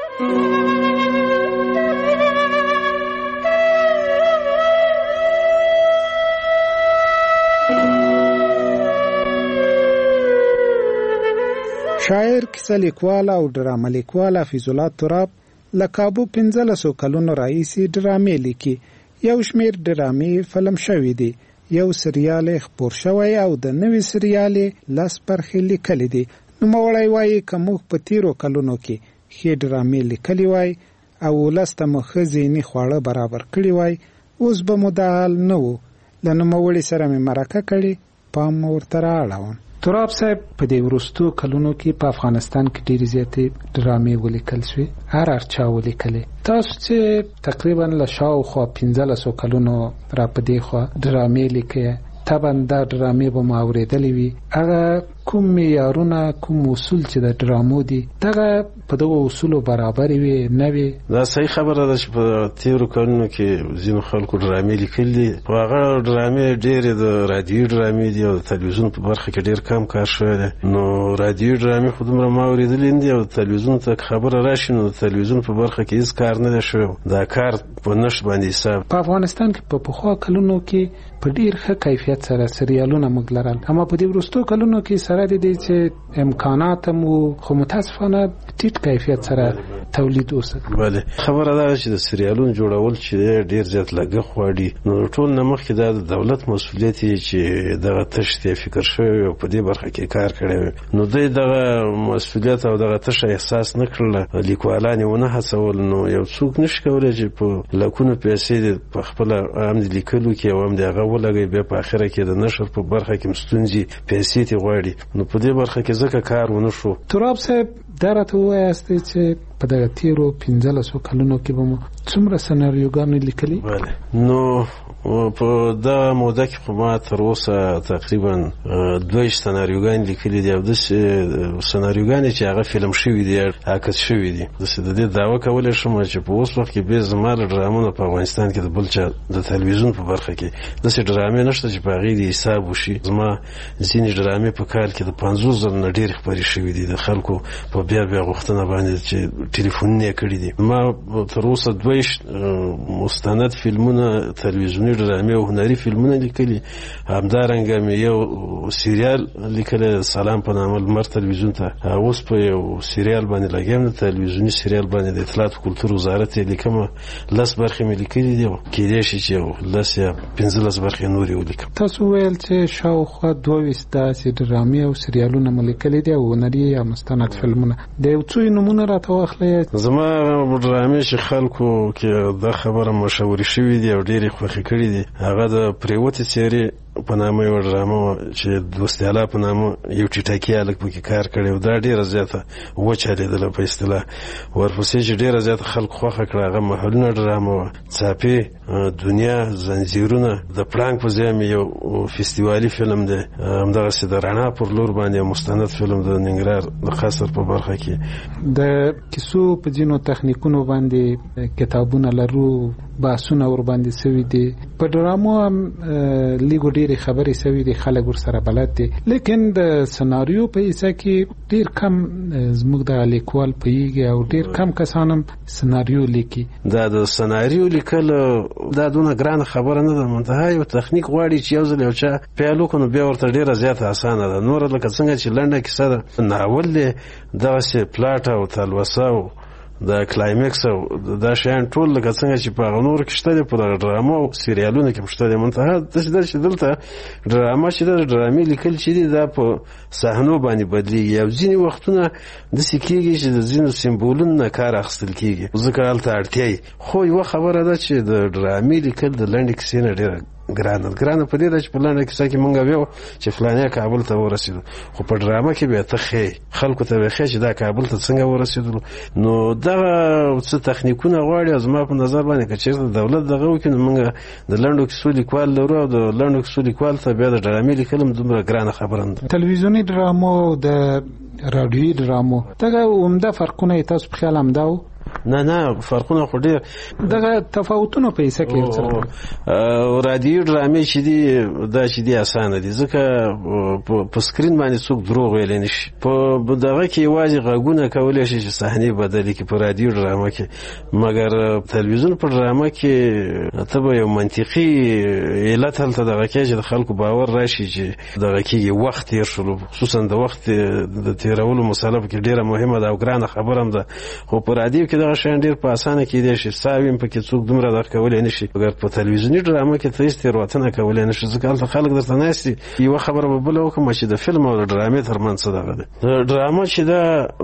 شاعر، کیسه لیکوال او ډرامه لیکوال حفیظ الله تراب له کابو 15 کلونو راهیسې ډرامې لیکي. یو شمېر ډرامې فلم شوي دي، یو سریال خپور شوی او د نوې سریال 10 برخې لیکلې دي. نوموړی وایي که موږ په تیرو کلونو کې ښې ډرامې لیکلې وای او 10 ته مو ښه ذهني خواړه برابر کړي وای اوس به مو دا حال نه و. له نوموړي سره مې مرکه کړې، پام مو ورته رااړوم. تراب صاحب په دې وروستو کلونو کې په افغانستان کې ډېرې زیاتې ډرامې ولیکل شوې، هر چا ولیکلې. تاسو چې تقریبا له شاوخوا 15 کلونو را په دې خوا ډرامې لیکئ، طبعا دا ډرامې به مو اورېدلې وي. هغه کوم معیارونه، کوم اصول چې د ډرامو دي دغه په دغو اصولو برابرې وي نه وي؟ دا صحیح خبره ده چې په تیرو کلونو کې ځینو خلکو ډرامې لیکلي دي، خو هغه ډرامې ډېرې د رادیوي ډرامې دي او د تلویزیون په برخه کې ډېر کم کار شوی دی. نو رادیوي ډرامې خو دومره ما اورېدلې نه دي او د تلویزیون ته خبره راشي نو د تلویزیون په برخه کې هېڅ کار نه دی شوی. دا کار په نشت باندې حساب. په افغانستان کې په پخوا کلونو کې په ډېر ښه کیفیت سره سریالونه موږ لرل، اما په دې وروستو کلونو کې سره د دې چې امکانات مو خو متاسفانه ټیټ کیفیت سره تولید اوسه. بله، خبره ده چې د سریالونو جوړول چې ډېر زیات لګښت غواړي. نو ټول نه مخکې دا د دولت مسؤلیت دی چې دغه تشت فکر شوی او په دې برخه کې کار کړی وي. نو دوی دغه مسؤلیت او دغه تش احساس نه کړل، لیکوالان یې ونه هڅول. نو یو څوک نشي کولی چې په لکونو پیسې په خپله هم د لیکلو کې او هم د هغه ولګوي، بیا په اخره کې د نشر په برخه کې ستونزې پیسې ترې غواړي. نو په دې برخه کې ځکه کار ونه شو. تراب صاحب دا راته ووایاست چې په دغه تیرو 15 کلونو کې به مو څومره سناریوګانې لیکلي؟ بله، نو په دا موده کې خو ما تر اوسه تقریبا 2 سناریوګانې لیکلي دي او داسې سناریوګانې چې هغه فلم شوي دي، عکس شوي دي. داسې د دې دعوه کولی شم چې په اوس وخت کې بیا زما له ډرامونو په افغانستان کې د بل چا د تلویزیون په برخه کې داسې ډرامې نشته چې په هغې د حساب وشي. زما ځینې ډرامې په کال کې د 50,000 نه ډېرې خپرې شوي دي، د خلکو په بیا غوښتنه باندې چې ټلیفونونه یې کړي دي. ما تر اوسه 2 مستند فلمونه، تلویزیوني ډرامې او هنري فلمونه لیکلي. همدارنګه مې یو سریال لیکلی سلام په نامه لمر تلویزیون ته. اوس په یو سریال باندې لګیم، د تلویزیوني سریال باندې د اطلاعات او کلتور وزارت یې لیکم. 10 برخې مې لیکلي دي، کېدای شي چې 10 یا 15 برخې نورې ولیکم. تاسو ویل چې شاوخوا 22 داسې ډرامې او سریالونه مو لیکلي دي او هنري یا مستند فلمونه. نه. د یو څو نمونه راته واخلئ. زما ډرامې چې خلکو کې دا خبره مشهورې شوې دي او ډېرې خوښې کړي دي، هغه د پریوتې څېرې په نامه یو ډرامه چې دوستي الله په نامه یو ټیټاکي هلک پکې کار کړی و. دا ډېره زیاته وچلېدله په اصطلاح. ورپسې چې ډېره زیاته خلک خوښه کړه هغه محلونه ډرامه وه، څاپې، دنیا، زنځیرونه. د پړانګ په ځای مې یو فستیوالي فلم دی، همدغسې د رڼا پر لور باندې یو مستند فلم د ننګرهار د قصر په برخه کې. د کیسو په ځینو تخنیکونو باندې کتابونه لرو، بحثونه ور باندې سوي دي. په ډرامو هم لیګو ډېرې خبرې سوي دي، خلک ورسره بلد دي، لیکن د سناریو په حصه کې ډېر کم زموږ د لیکوال پوهېږي او ډېر کم کسان هم سناریو لیکي. دا د سناریو لیکل دا دونه ګرانه خبره نه ده، منتها یو تخنیک غواړي چې یو ځل یو چا پیل وکړو نو بیا ورته ډېره زیاته اسانه ده. نور لکه څنګه چې لنډه کیسه ده، ناول دی، دغسې پلاټ او تلوسه او د کلایمکس او دا شیان ټول لکه څنګه چې په هغه نورو کې شته دي، په دغه ډرامو او سریالونو کې هم شته دي. منتها داسې ده چې دلته ډرامه چې ده، ډرامې لیکل چې دي دا په صحنو باندې بدلېږي او ځینې وختونه داسې کېږي چې د ځینو سمبولونو نه کار اخیستل کېږي، ځکه هلته اړتیا وي. خو یوه خبره ده چې د ډرامې لیکل د لنډې کیسې نه ډېره ګرانه په دې ده چې په لنډه کیسه کې مونږ ویو چې فلانیا کابل ته ورسېدو، خو په ډرامه کې بیا ته ښیې خلکو ته بیا ښیې چې دا کابل ته څنګه ورسېدلو. نو دغه څه تخنیکونه غواړي او زما په نظر باندې که چېرته دولت دغه وکړي نو مونږ د لنډو کیسو لیکوال لرو او د لنډو کیسو لیکوال ته بیا د ډرامې لیکل هم دومره ګرانه خبره نه ده. تلویزیوني ډرامو او د راډیوي ډرامو دغه عمده فرقونه یې تاسو په خیال همدا و؟ نه فرقونه خو ډېر دغه تفاوتونه په حصه کې رادیو ډرامې چې دي دا چې دي اسانه دي، ځکه په سکرین باندې څوک دروغ ویلی نه شي. په دغه کې یوازې غږونه کولی شي چې صحنې بدلې کړي په رادیو ډرامه کې، مګر تلویزیون په ډرامه کې ته به یو منطقي علت هلته دغه کې چې د خلکو باور راشي چې دغه کېږي وخت تېر شولو، خصوصا د وخت د تېرولو مسله پکې ډېره مهمه ده او ګرانه خبره هم ده. خو په رادیو کې دغه شیان ډېر په اسانه کېدی شي، ساوي هم پکې څوک دومره دغه کولی نه شي، مګر په تلویزیوني ډرامه کې ته هېڅ تېروتنه کولی نه شي، ځکه هلته خلک درته ناست دي. یوه خبره به بله وکړم چې د فلم او د ډرامې تر منځ څه دغه ده. د ډرامه چې ده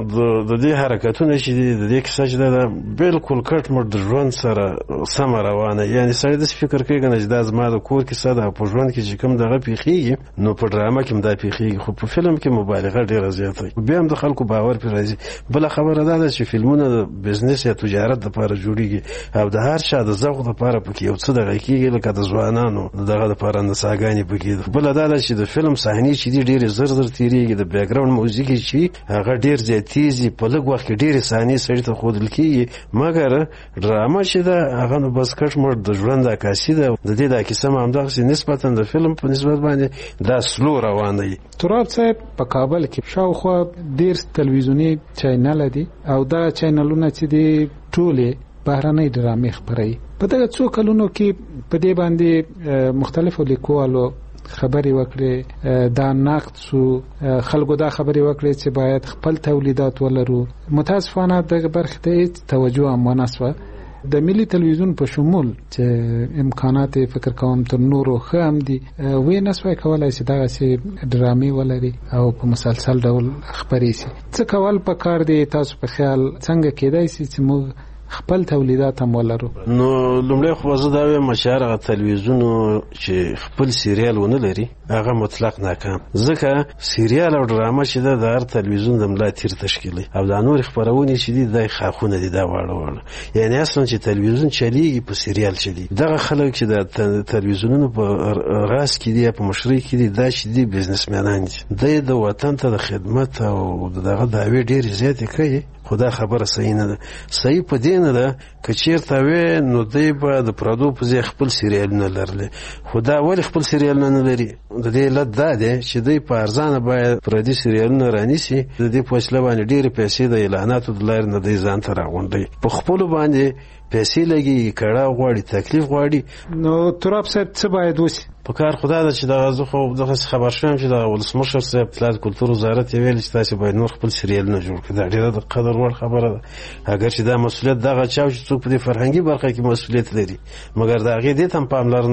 د دې حرکتونه چې دي، د دې کیسه چې ده بالکل کټ مټ د ژوند سره سمه روانه، یعنې سړی داسې فکر کوي که نه چې دا زما د کور کیسه ده، په ژوند کې چې کوم دغه پېښېږي نو په ډرامه کې هم دا پېښېږي، خو په فلم کې مبالغه ډېره زیاته وي، بیا هم د خلکو باور پرې راځي. بله خبره دا ده چې فلمونه د بزنس یا تجارت دپاره جوړېږي او د هر چا د ذوق دپاره پکې یو څه دغه کېږي، لکه د ځوانانو دغه دپاره نڅاګانې پکې ده. بله دا ده چې د فلم صحنې چې دي ډېرې زر زر تېرېږي، د بیکګراونډ موزیک چې هغه ډېر زیات تیز وي، په لږ وخت کې ډېرې صحنې سړي ته ښودل کېږي. مګر ډرامه چې ده هغه نو بس کټ مټ د ژوند عکاسي ده، د دې دا کیسه هم همدغسې نسبتا د فلم په نسبت باندې دا سلو روانه وي. تراب صاحب په کابل کې شاوخوا ډېر تلویزیوني چینل دي او دا چینلونه چې دي ټولې بهرنۍ ډرامې خپروي. په دغه څو کلونو کې په دې باندې مختلفو لیکوالو خبرې وکړې، دا نقد شو، خلکو دا خبرې وکړې چې باید خپل تولیدات ولرو. متاسفانه دغه برخې ته هېڅ توجه هم ونه سوه. د ملي تلویزیون په شمول چې امکانات فکر کوم تر نورو ښه هم دي، وی نه سوای کولی چې دغسې ډرامې ولري او په مسلسل ډول خپرې شي. څه کول پکار دی تاسو په خیال، څنګه کېدای شي چې موږ خپل تولیدات هم ولرو؟ نو لومړی خو زه دا وایم چې هغه تلویزیون چې خپل سریال ونه لري هغه مطلق ناکام، ځکه سریال او ډرامه چې ده د هر تلویزیون د ملا تیر تشکیلي او دا نور خپرونې چې دي دا خاخونه دي، دا واړه یعنې اصلا چې تلویزیون چلیږي په سریال چلی. دغه خلک چې د تلویزیونونو په راس کې دي په مشرۍ کې دي، دا چې دي بزنسمنان دي، د وطن ته د خدمت او دغه دعوې ډېرې زیاتې کوي. خو دا خبره صحیح نه ده. صحیح په دې نه ده که چېرته وې نو دی به د پردو په ځای خپل سریالونه لرلی، خو دا ولې خپل سریالونه نه لري؟ د دې علت دا دی چې دی په ارزانه باید پردي سریالونه رانیسي، د دې په وسیله باندې ډېرې پیسې د اعلاناتو د لارې نه دی ځان ته راغونډوي، په خپلو باندې پیسې لګي، کړاو غواړي، تکلیف غواړي. نو تراب صاحب څه باید وشي؟ په کار خدا ده چې دغه خو دغسې خبر شوم چې د ولسمشر صاحب اطلاعات کلتور وزارت یې ویل چې تاسې باید نور خپل سریالونه جوړ کړي. دا ډېره د قدر وړ خبره ده، اگر چې دا مسؤلیت دغه چا چې څوک په دې فرهنګي برخه کې مسؤلیت لري، مګر د هغې دې ته هم پاملرنه وه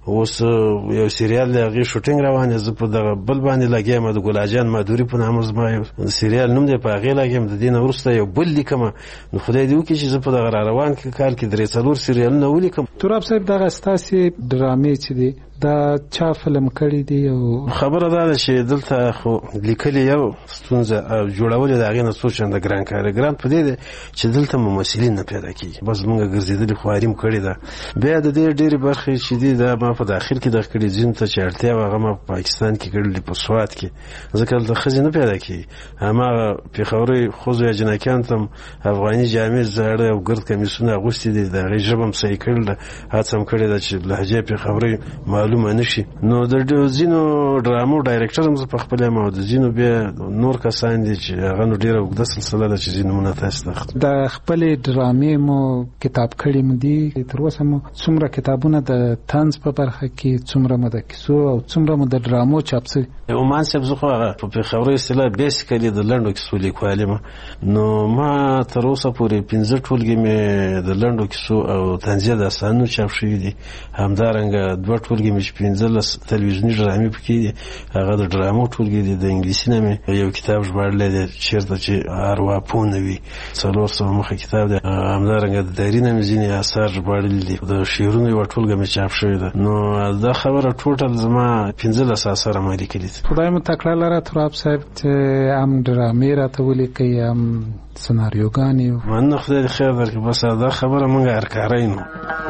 اوس یو سریال دی هغې شوټینګ روان دی، زه په دغه بل باندې لګیا یم، د ګلاجان مادوري په نامه زما یو سریال نوم دی، په هغې لګیا یم. د دې نه وروسته یو بل لیکم، نو خدای دې وکړي چې زه په دغه را روان کال کې 3-4 سریالونه ولیکم. تراب صاحب دغه ستاسې ډرامې چې دي دا چا فلم کړی دی؟ او خبره دا ده چې دلته خو لیکلي یو ستونزه او جوړول د هغې نه څو چنده ګران کار دی. ګران په دې دی چې دلته ممثلین نه پیدا کېږي، بس مونږ ګرځېدلي خواریم کړې ده. بیا د دې ډېرې برخې چې دي دا ما په داخل کې دغه کړي، ځینو ته چې اړتیا وه هغه ما په پاکستان کې کړلي، په سوات کې، ځکه دلته ښځې نه پیدا کېږي. هماغه پېښوري ښځو یا جنکیانو ته هم افغاني جامې زاړه او ګرد کمیسونه اغوستي دي، د هغې ژبه هم صحیح کړې ده، هڅه هم کړې ده چې لهجه پېښوري معلومه نه شي. نو د ځینو ډرامو ډایرکټر هم زه په خپله یم، او د ځینو بیا نور کسان دي چې هغه نو ډېره اوږده سلسله ده چې ځینې نومونه تاسو ته د خپلې ډرامې مو کتاب کړي مو دي؟ تر اوسه مو څومره کتابونه د طنز په برخه کې، څومره مو د کیسو او څومره مو د ډرامو چاپ شوي؟ عمان صاحب زه خو هغه په پېښوري اصطلاح بیسیکلي د لنډو کیسو لیکوال یم، نو ما تر اوسه پورې 15 ټولګې مې د لنډو کیسو او طنزیه داستانونو چاپ شوي دي. همدارنګه 2 ټولګې مې چې 15 تلویزیوني ډرامې پکې دي، هغه د ډرامو ټولګې دي. د انګلیسي نه مې یو کتاب ژباړلی دی چېرته چې ارواپونه وي، 400 مخه کتاب دی. همدارنګه د دایري نه مې ځینې اثار ژباړلي دي، د شعرونو یوه ټولګه مې چاپ شوې ده. نو دا خبره ټوټل زما 15 اثار ما لیکلي دي. خدای مو تکړه لره تراب صاحب چې هم ډرامې راته ولیکئ هم سناریوګانې. مننه، خدای دې خیر درکړي. بس دا خبره موږ هرکاری نو.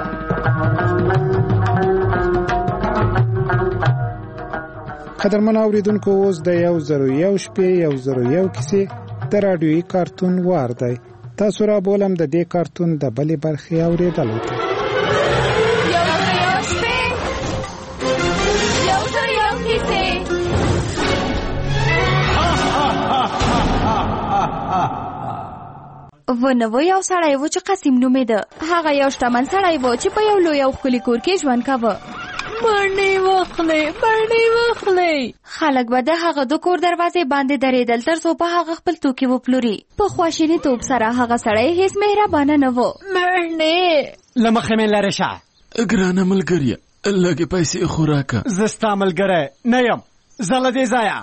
قدرمن اوریدونکو، اوس د 101 شپې 101 کیسې د رادیویي کارتون وار دی. تاسو را بولم د دې کارتون د بلې برخې اوریدلو ته. 101 شپې 101 کیسې. ونوو یو سړی و چې قسیم نومېده. هغه یو شتمن سړی و چې په یو لوی او ښکلي کور کې ژوند کاوه. باندې واخلې خلک به د هغه د کور دروازې باندې درېدل تر څو په هغه خپل توکي وپلوري. په خواشیني توب سره هغه سړی هیڅ مهربانه نه و. له مخې مې لرې شه ګرانه ملګریه، لږې پیسې خو راکه. زه ستا ملګری نه یم، زه له دې ځایه.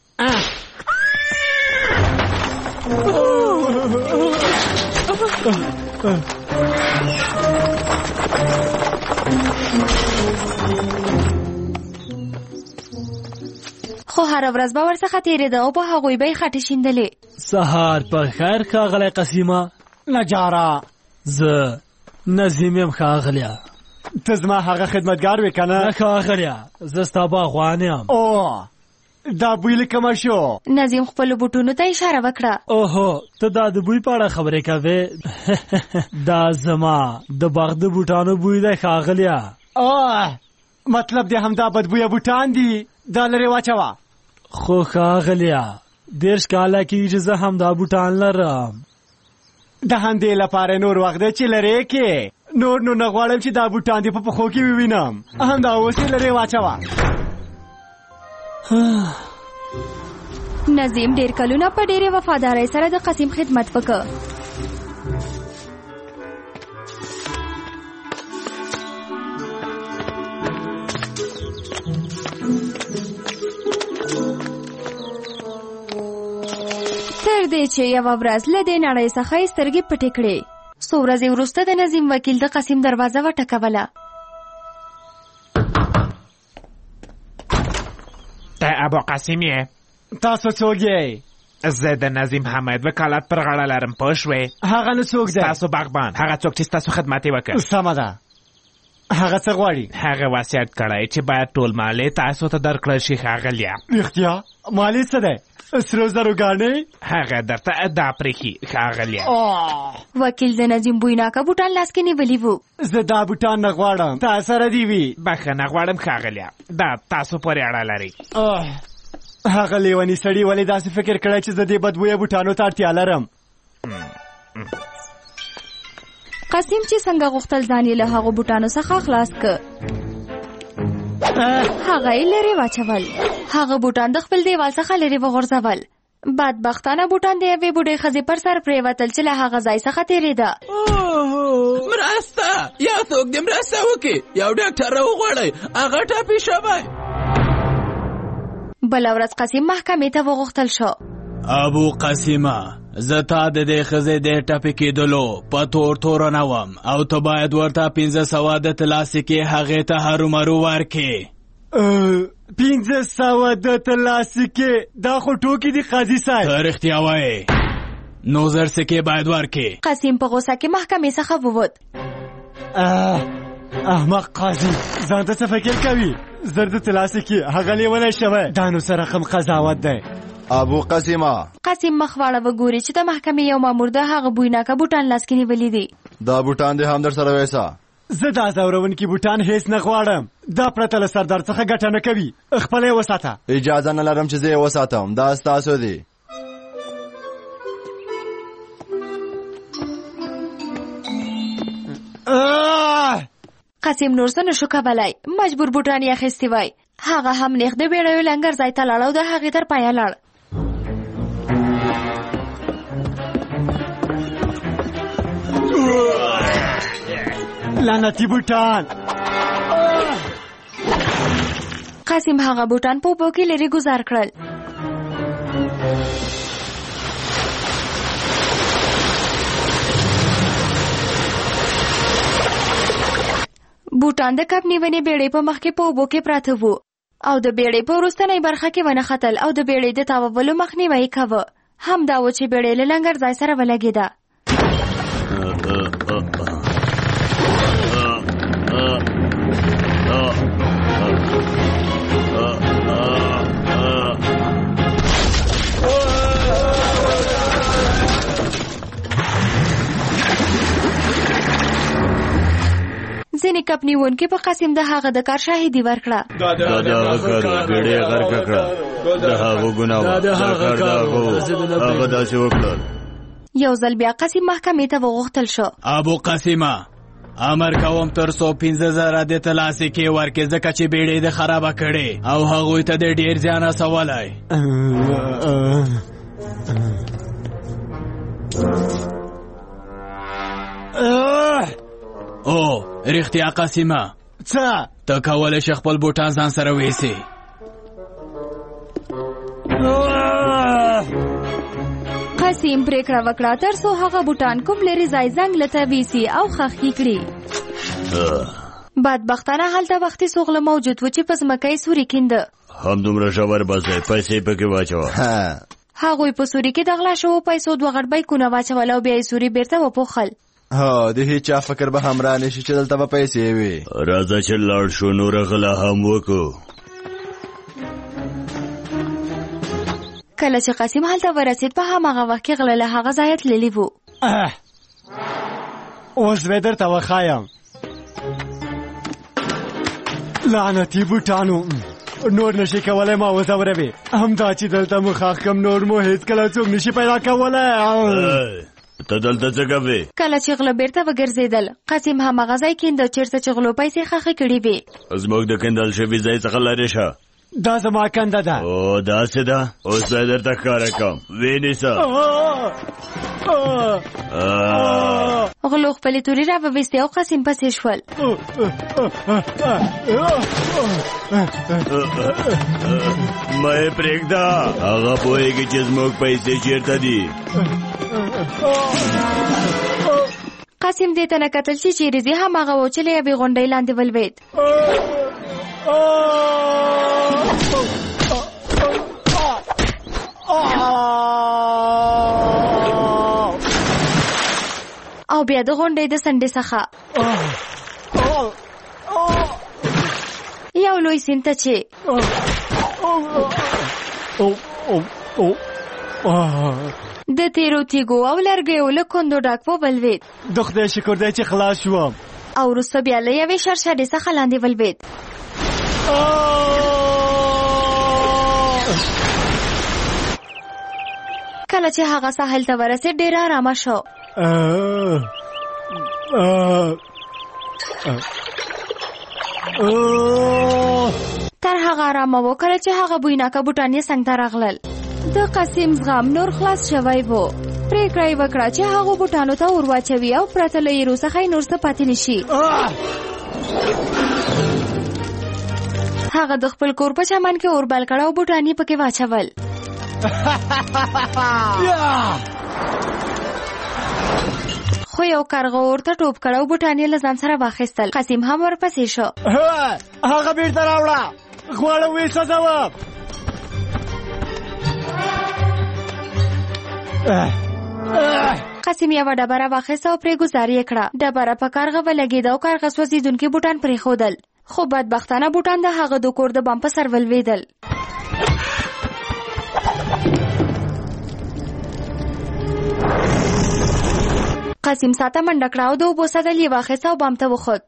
خو هر ورځ به ورڅخه تېرېده او په هغوی به یې خټې شیندلې. سهار په خیر ښاغلی قسیمه. نجاره، زه نظیم یم ښاغلیه. ته زما هغه خدمتګار وې که نه؟ نه ښاغلیه، زه ستا باغوان یم. او دا بوی لکه شو. نظیم خپلو بوټونو ته اشاره وکړه. اوهو، ته دا د بوی په اړه خبرې کوې؟ دا زما د باغ د بوټانو بوی دی ښاغلیه. مطلب دې همدا بدبویه بوټان دي، دا لرې واچوه. خو ښاغلیه 10 کاله کېږي زه همدا بوټان لرم. د همدې لپاره نور وخت دی چې لرې کې. نور نو نه غواړم چې دا بوټان دې په پښو کې ووینم. همدا اوس یې لرې واچوه. نظیم ډېر کلونه په ډېرې وفادارۍ سره د قسیم خدمت وکړ. تر دې چې یوه ورځ له دې نړۍ څخه یې سترګې پټې کړې. څو ورځې وروسته د نظیم وکیل د قسیم دروازه وټکوله. ته ابو قاسم یې؟ تاسو څوک یې؟ زه د نظیم حمید وکالت پر غاړه لرم، پوه شوې؟ هغه نو څوک دی؟ ستاسو باغبان، هغه څوک چې ستاسو خدمت یې وکړ. سمه ده. هغه څه غواړي؟ هغه وصیت کړی چې باید ټول مال یې تاسو ته درکړل شي ښاغلیه. رښتیا؟ مال یې څه دی؟ سرو زرو ګاڼې؟ هغه درته دا پرېښي ښاغلیه. وکیل د نظیم بویناکه بوټان لاس کې نیولي وو. زه دا بوټان نه غواړم، تا سره دي وي. بښنه غواړم ښاغلیه، دا تاسو پورې اړه لري. هغه لیونی سړي ولې داسې فکر کړی چې زه دې بدبویه بوټانو ته اړتیا لرم؟ قسیم چې څنګه غوښتل ځان یې له هغو بوټانو څخه خلاص کړ. هغه یې لرې واچول. هغه بوټان د خپل دیوال څخه لرې وغورځول. بدبختانه بوټان د یوې بوډۍ ښځې پر سر پرېوتل چې له هغه ځای څخه تېرېده. مرسته یا څوک دې مرسته وکړي یو ډاکټر راوغواړئ هغه ټپي شوی. بله ورځ قاسم محکمې ته وغوښتل شو. ابو قاسمه زه تا د دې ښځې د ټپي کېدلو په تور نه وم او ته باید ورته 500 د ترلاسه کې هغې ته هرومرو ورکړې. 500 د ترلاسه کې دا خو ټوکې دي قاضي صاحب. ته رښتیا وایې نو زر سکې باید ورکړې. قاسم په غوسه کې محکمې څخه ووت. احمق قاضي ځان ته څه فکر کوي؟ زر د ترلاسه کې هغه لیونی شوی دا نو څه رقم قضاوت دی؟ ابو قاسمه قاسم مخ واړه وګوري چې د محکمې یو مامور د هغه بویناکه بوټان لاس کې نیولي دي. دا بوټان دې هم در سره ویسا؟ زه دا زورونکي بوټان هیڅ نه غواړم. دا پرته له سردار څخه ګټه نه کوي. خپل یې وساته. اجازه نه لرم چې زه یې وساتم. دا ستاسو دی. قاسم نور څه نشو کولی. مجبور بوټان یې اخیستي وای. هغه هم نیغ د بیړیو لنګر ځای ته لاړ او د هغې تر پایه لاړ. لعنتي بوټان. قاسم هغه بوټان په اوبو کې لرې ګزار کړل. بوټان د کب نیونې بیړۍ په مخ کې په اوبو کې پراته وو او د بیړۍ په وروستنۍ برخه کې ونښتل او د بیړۍ د تاوولو مخنیوی کاوه. همدا و چې بیړۍ له لنګر ځای سره ولګېده. ځینې کب نیونکي په قاسم د هغه د کار شاهدي ورکړه. دا د هغه کار بیړۍ غرقه کړه. د هغو ګناه وه. دا کار د هغه داسې وکړل. یو ځل بیا قاسم محکمې ته وغوښتل شو. ابو قاسمه امر کوم تر څو 15,000 د ترلاسه کې ورکړې ځکه چې بیړۍ د خرابه کړې او هغوی ته د ډېر زیان رسولی. او رښتیا قاسمه څه ته کولی شې خپل بوټان ځان سره ویسې؟ قاسم پریکړه وکړه تر څو هغه بوټان کوم لرې ځای ځنګله ته ویسي او ښخ یې کړي. بدبختانه هلته وختي سوغله موجود و چې په ځمکه یې سوري کینده. همدومره ژور بځئ پیسې پکې واچوه. هغوی په سوري کې د غلا شوو پیسو 2 غټ بیکونه واچول او بیا یې سوري بیرته وپوښل. د هیچا فکر به هم را نشي چې دلته به پیسې وي. راځه چې لاړ شو نوره غلا هم وکړو. کله چې قاسم هلته ورسېد په هماغه وخت کې غله له هغه ځایه تللي وو. اوس به درته وښایم. لعنتي بوټانو نور نشي کولی ما وځوروې. همدا چې دلته مو ښخ کړم نور مو هېڅکله څوک نشي پیدا کولی. ته دلته څه کوې؟ کله چې غله بیرته وګرځېدل قاسم هماغه ځای کینده چېرته چې غلو پیسې ښخې کړې وې. زموږ د کیندل شوي ځای څخه لرې شه. دا زما کنده ده. او داسې ده؟ اوس به درته ښکاره کړم. ونیسه. غلو خپلې تورې راوویستې او قاسم پسې شول. مه یې پرېږده. هغه پوهېږي چې زموږ پیسې چېرته دي. قاسم دې ته نه کتل چې چیرې ځي. هماغه و چې له یوې غونډۍ لاندې ولوېد. او بیا د غونډۍ د څنډې څخه یو لوی سیند ته چې د تیرو تیږو او لرګیو له کندو ډک ولوېد. د خدای شکر دی چې خلاص شوم. او وروسته بیا له یوې شرشرې څخه لاندې ولوېد. کله چې هغه ساحل ته ورسېد ډېر ارامه شو. تر هغه ارامه و کله چې هغه بویناکه بوټان یې څنګ ته راغلل. د قاسم زغم نور خلاص شوی و. پریکړه یې وکړه چې هغه بوټانو ته ور واچوي او پرته له ایرو څخه یې نور څه پاتې نشي. هغه د خپل کور په چمن کې اور بل کړ او بوټان یې پکې واچول. خو یو کارغه ورته ټوپ کړ او بوټان یې له ځان سره واخیستل. قاسم هم ورپسې شو. هغه بیرته راوړه، غواړم وسوځوم. قاسم یوه ډبره واخیسته او پرې ګذار یې کړه. ډبره په کارغه ولګېده او کارغه سوځېدونکي بوټان پرېښودل. خو بدبختانه بوټان د هغه د کور د بام په سر ولوېدل. قاسم ساته منډه کړه او د اوبو سطل یې واخیسته او بام ته وخوت.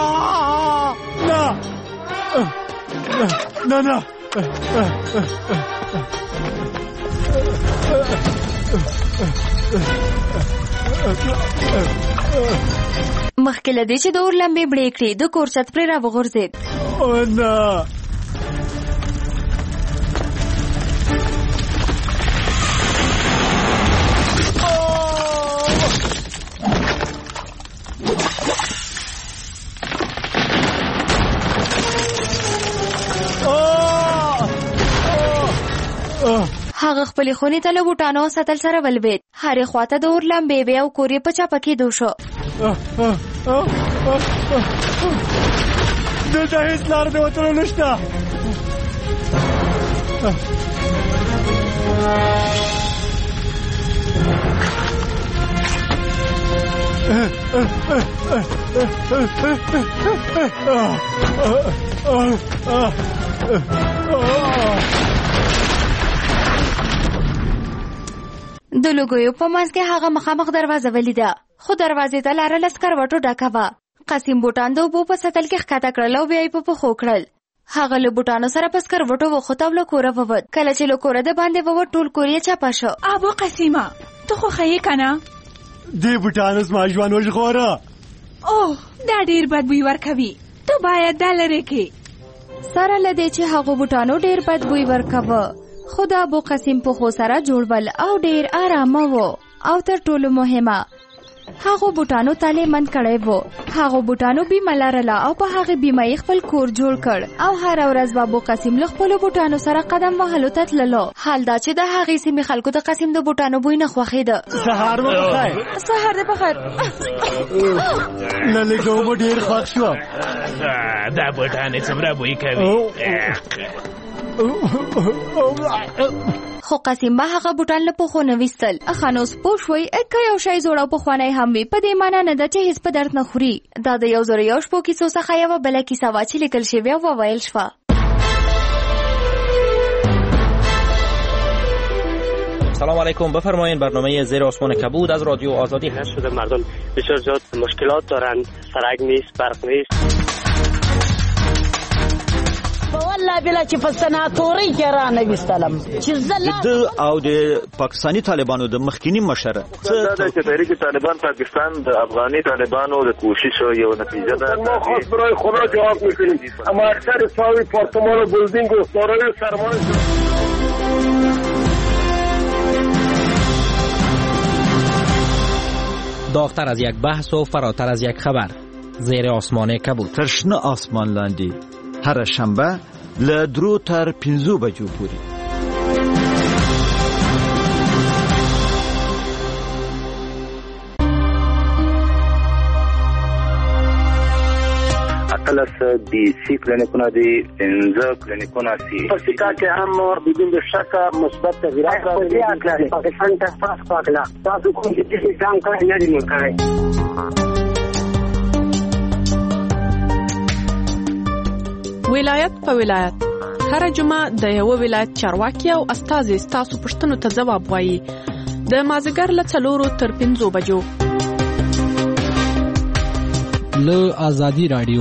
نه مخکې له دې چې د اور لمبې بړې کړي د کور چت پرې راوغورځېد. هغه خپلې خونې ته له بوټانو او سطل سره ولوېد. هرې خواته د اور لمبې وې او کور یې په چاپه کېدو شو. دلته هېڅ لاره د وتلو نشته. د لوګیو په منځ کې هغه مخامخ دروازه ولیده، خو دروازې ته لاره له سکروټو ډکه وه. قاسم بوټان د اوبو په سطل کې ښکته کړل او بیا یې په پښو کړل. هغه له بوټانو سره په سکروټو وخوت او له کوره ووت. کله چې له کوره د باندې ووت ټول کور یې چپه شو. ابو قاسمه ته خو ښه که نه؟ دې بوټانو زما ژوند وژغوره. اوه دا ډېر بد بوی ورکوي، ته باید دا لرې کړې. سره له دې چې هغو بوټانو ډېر بد بوی ورکوه، خو د ابو قاسم پښو سره جوړول او ډېر آرامه و. او تر ټولو مهمه هغو بوټانو تالې مند کړی و. هغو بوټانو بیمه لرله او په هغې بیمه یې خپل کور جوړ کړ او هره ورځ به ابو قاسم له خپلو بوټانو سره قدم وهلو ته تللو. حال دا چې د هغې سیمې خلکو د قاسم د بوټانو بوی نه خوښېده. سهار مو بخیر. سهار دې بخیر. له لږه اوبه ډېر خوښ شوم. دا بوټانې څومره بوی کوي. خو قاسم به هغه بوټان له پښو نه ویستل. ښه نو اوس پوه شوئ که یو شی زوړ او پخوانی هم وي په دې معنا نه ده چې هېڅ په درد نه خوري. دا د 1001 شپو کیسو څخه یوه بله کیسه وه چې لیکل شوې او وویل شوه. سلام علیکم، بفرمایید. برنامه زیر آسمان کبود از رادیو آزادی هست. شده مردم بسیار زیاد مشکلات دارند، سرک نیست، برق نیست. والله بلا چې په سناتورۍ کې رانویستلم چې د او د پاکستاني طالبانو د مخکینی مشر دا چې تحریک طالبان پاکستان د افغاني طالبانو د کوششو یو نتیجه ده. ما خاص برای خدا جواب میکنیم. اما اکثر ساوی پارتمان و بلدینگ و سارای سرمایه داغتر از یک بحث و فراتر از یک خبر. زیر آسمان کبود. ترشنه آسمان لاندی هر شنبه له 3 تر 5 بجو پورې. اتلس دی سی کلینیکونه دی 15 کلینیکونه سی په سیکا کې هم بدون شک مثبت تغیرات راغلي. پاکستان ته تاسو پاکلا تاسو کوم چې ځان کار نه دی وکړای. ولایت په ولایت هر جمعه د یو ولایت چارواکي او استازي ستاسو پوښتنو ته ځواب وایي. د مازیګر له 4 تر 5 بجو له آزادي رادیو.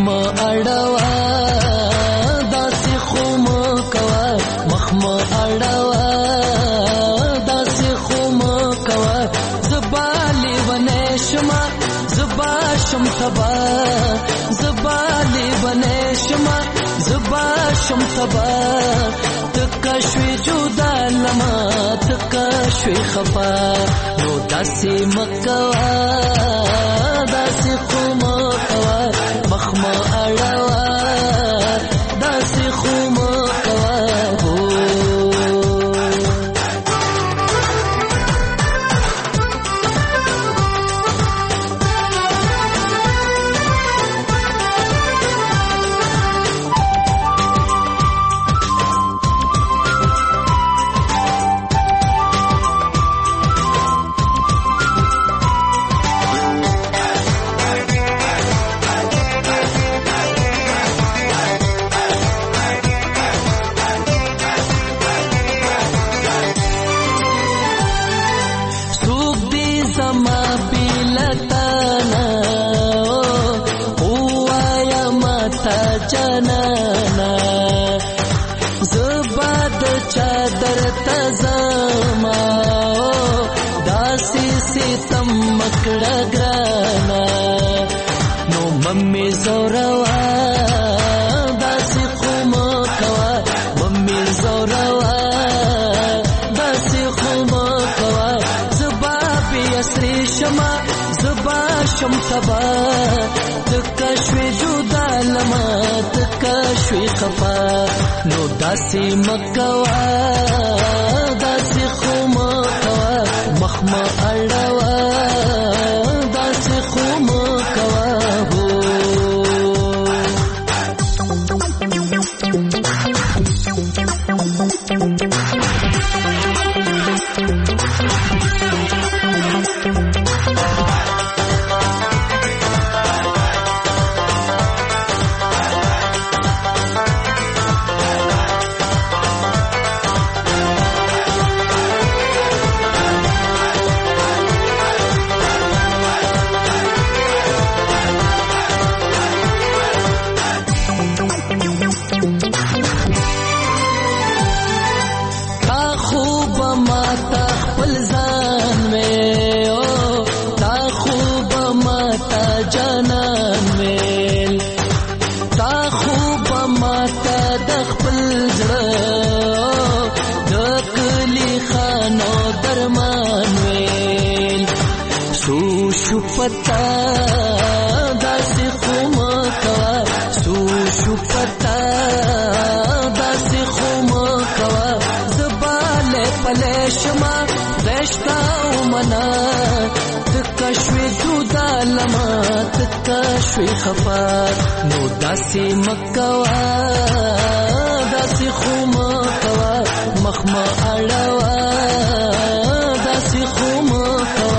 مخما اړوا داسې خو مو کوه مخما اړوا داسې خو مو کوه زبا لیونه شما زبا شم تبا زبا لیونه شما زبا شم تبا تکا شوی جدا لما تکا شوی خفا نو داسې مکوا داسې خو مو کوه مخما اړوا داسې خو مو کوه جانانا زباد چادر تزما داسې ستم مکړه ګرانا نو ممي زوروا داسې قوم کوا ممي زوروا داسې قوم کوا زبا بيسري شما زبا شم تبا تکشوی جدا لما تکشوی خفا نو داسې مکوا داسې خو مکوا مخما اړوا داسې خو مکوا پتا داسې خو مکوا سو پتا داسې خو مکوا زباله پلشما دشتا ومنا تکشوی جدا لما تکشوی خفا نو داسې مکوا داسې خو مکوا مخما اړوا داسې خو مکوا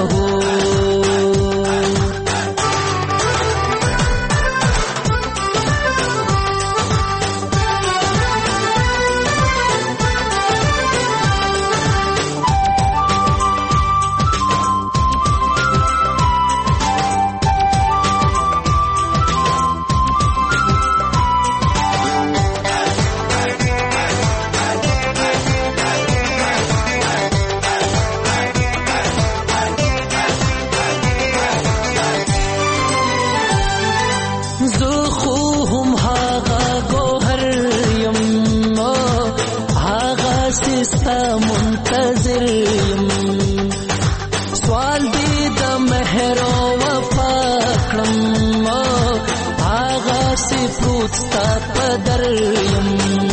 منتظر یم سوال دی د مهر او وفا کړم هغه صفات ستا په در یم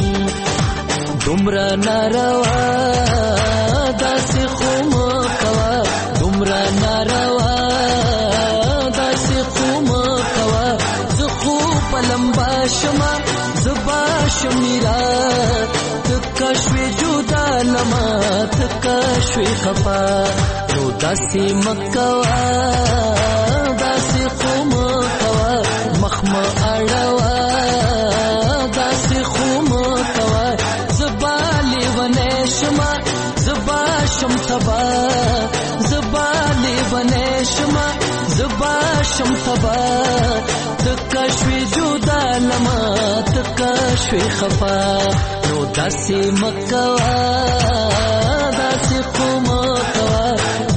دومره ناروا داسې خو مکوا دومره ناروا داسې خو مکوا زه خو په لمبا شمه زبا شمیرا تکشوی جدا لما تکشوی خفا نو داسې مکوا داسې خو مکوا مخما اړوا داسې خو مکوا زبا لیونه شما زبا شم تبا زبا لیونه شما زبا شم تبا تکا شوی جدا لما تکا شوی خفا نو داسې مکوا داسې خو مکوا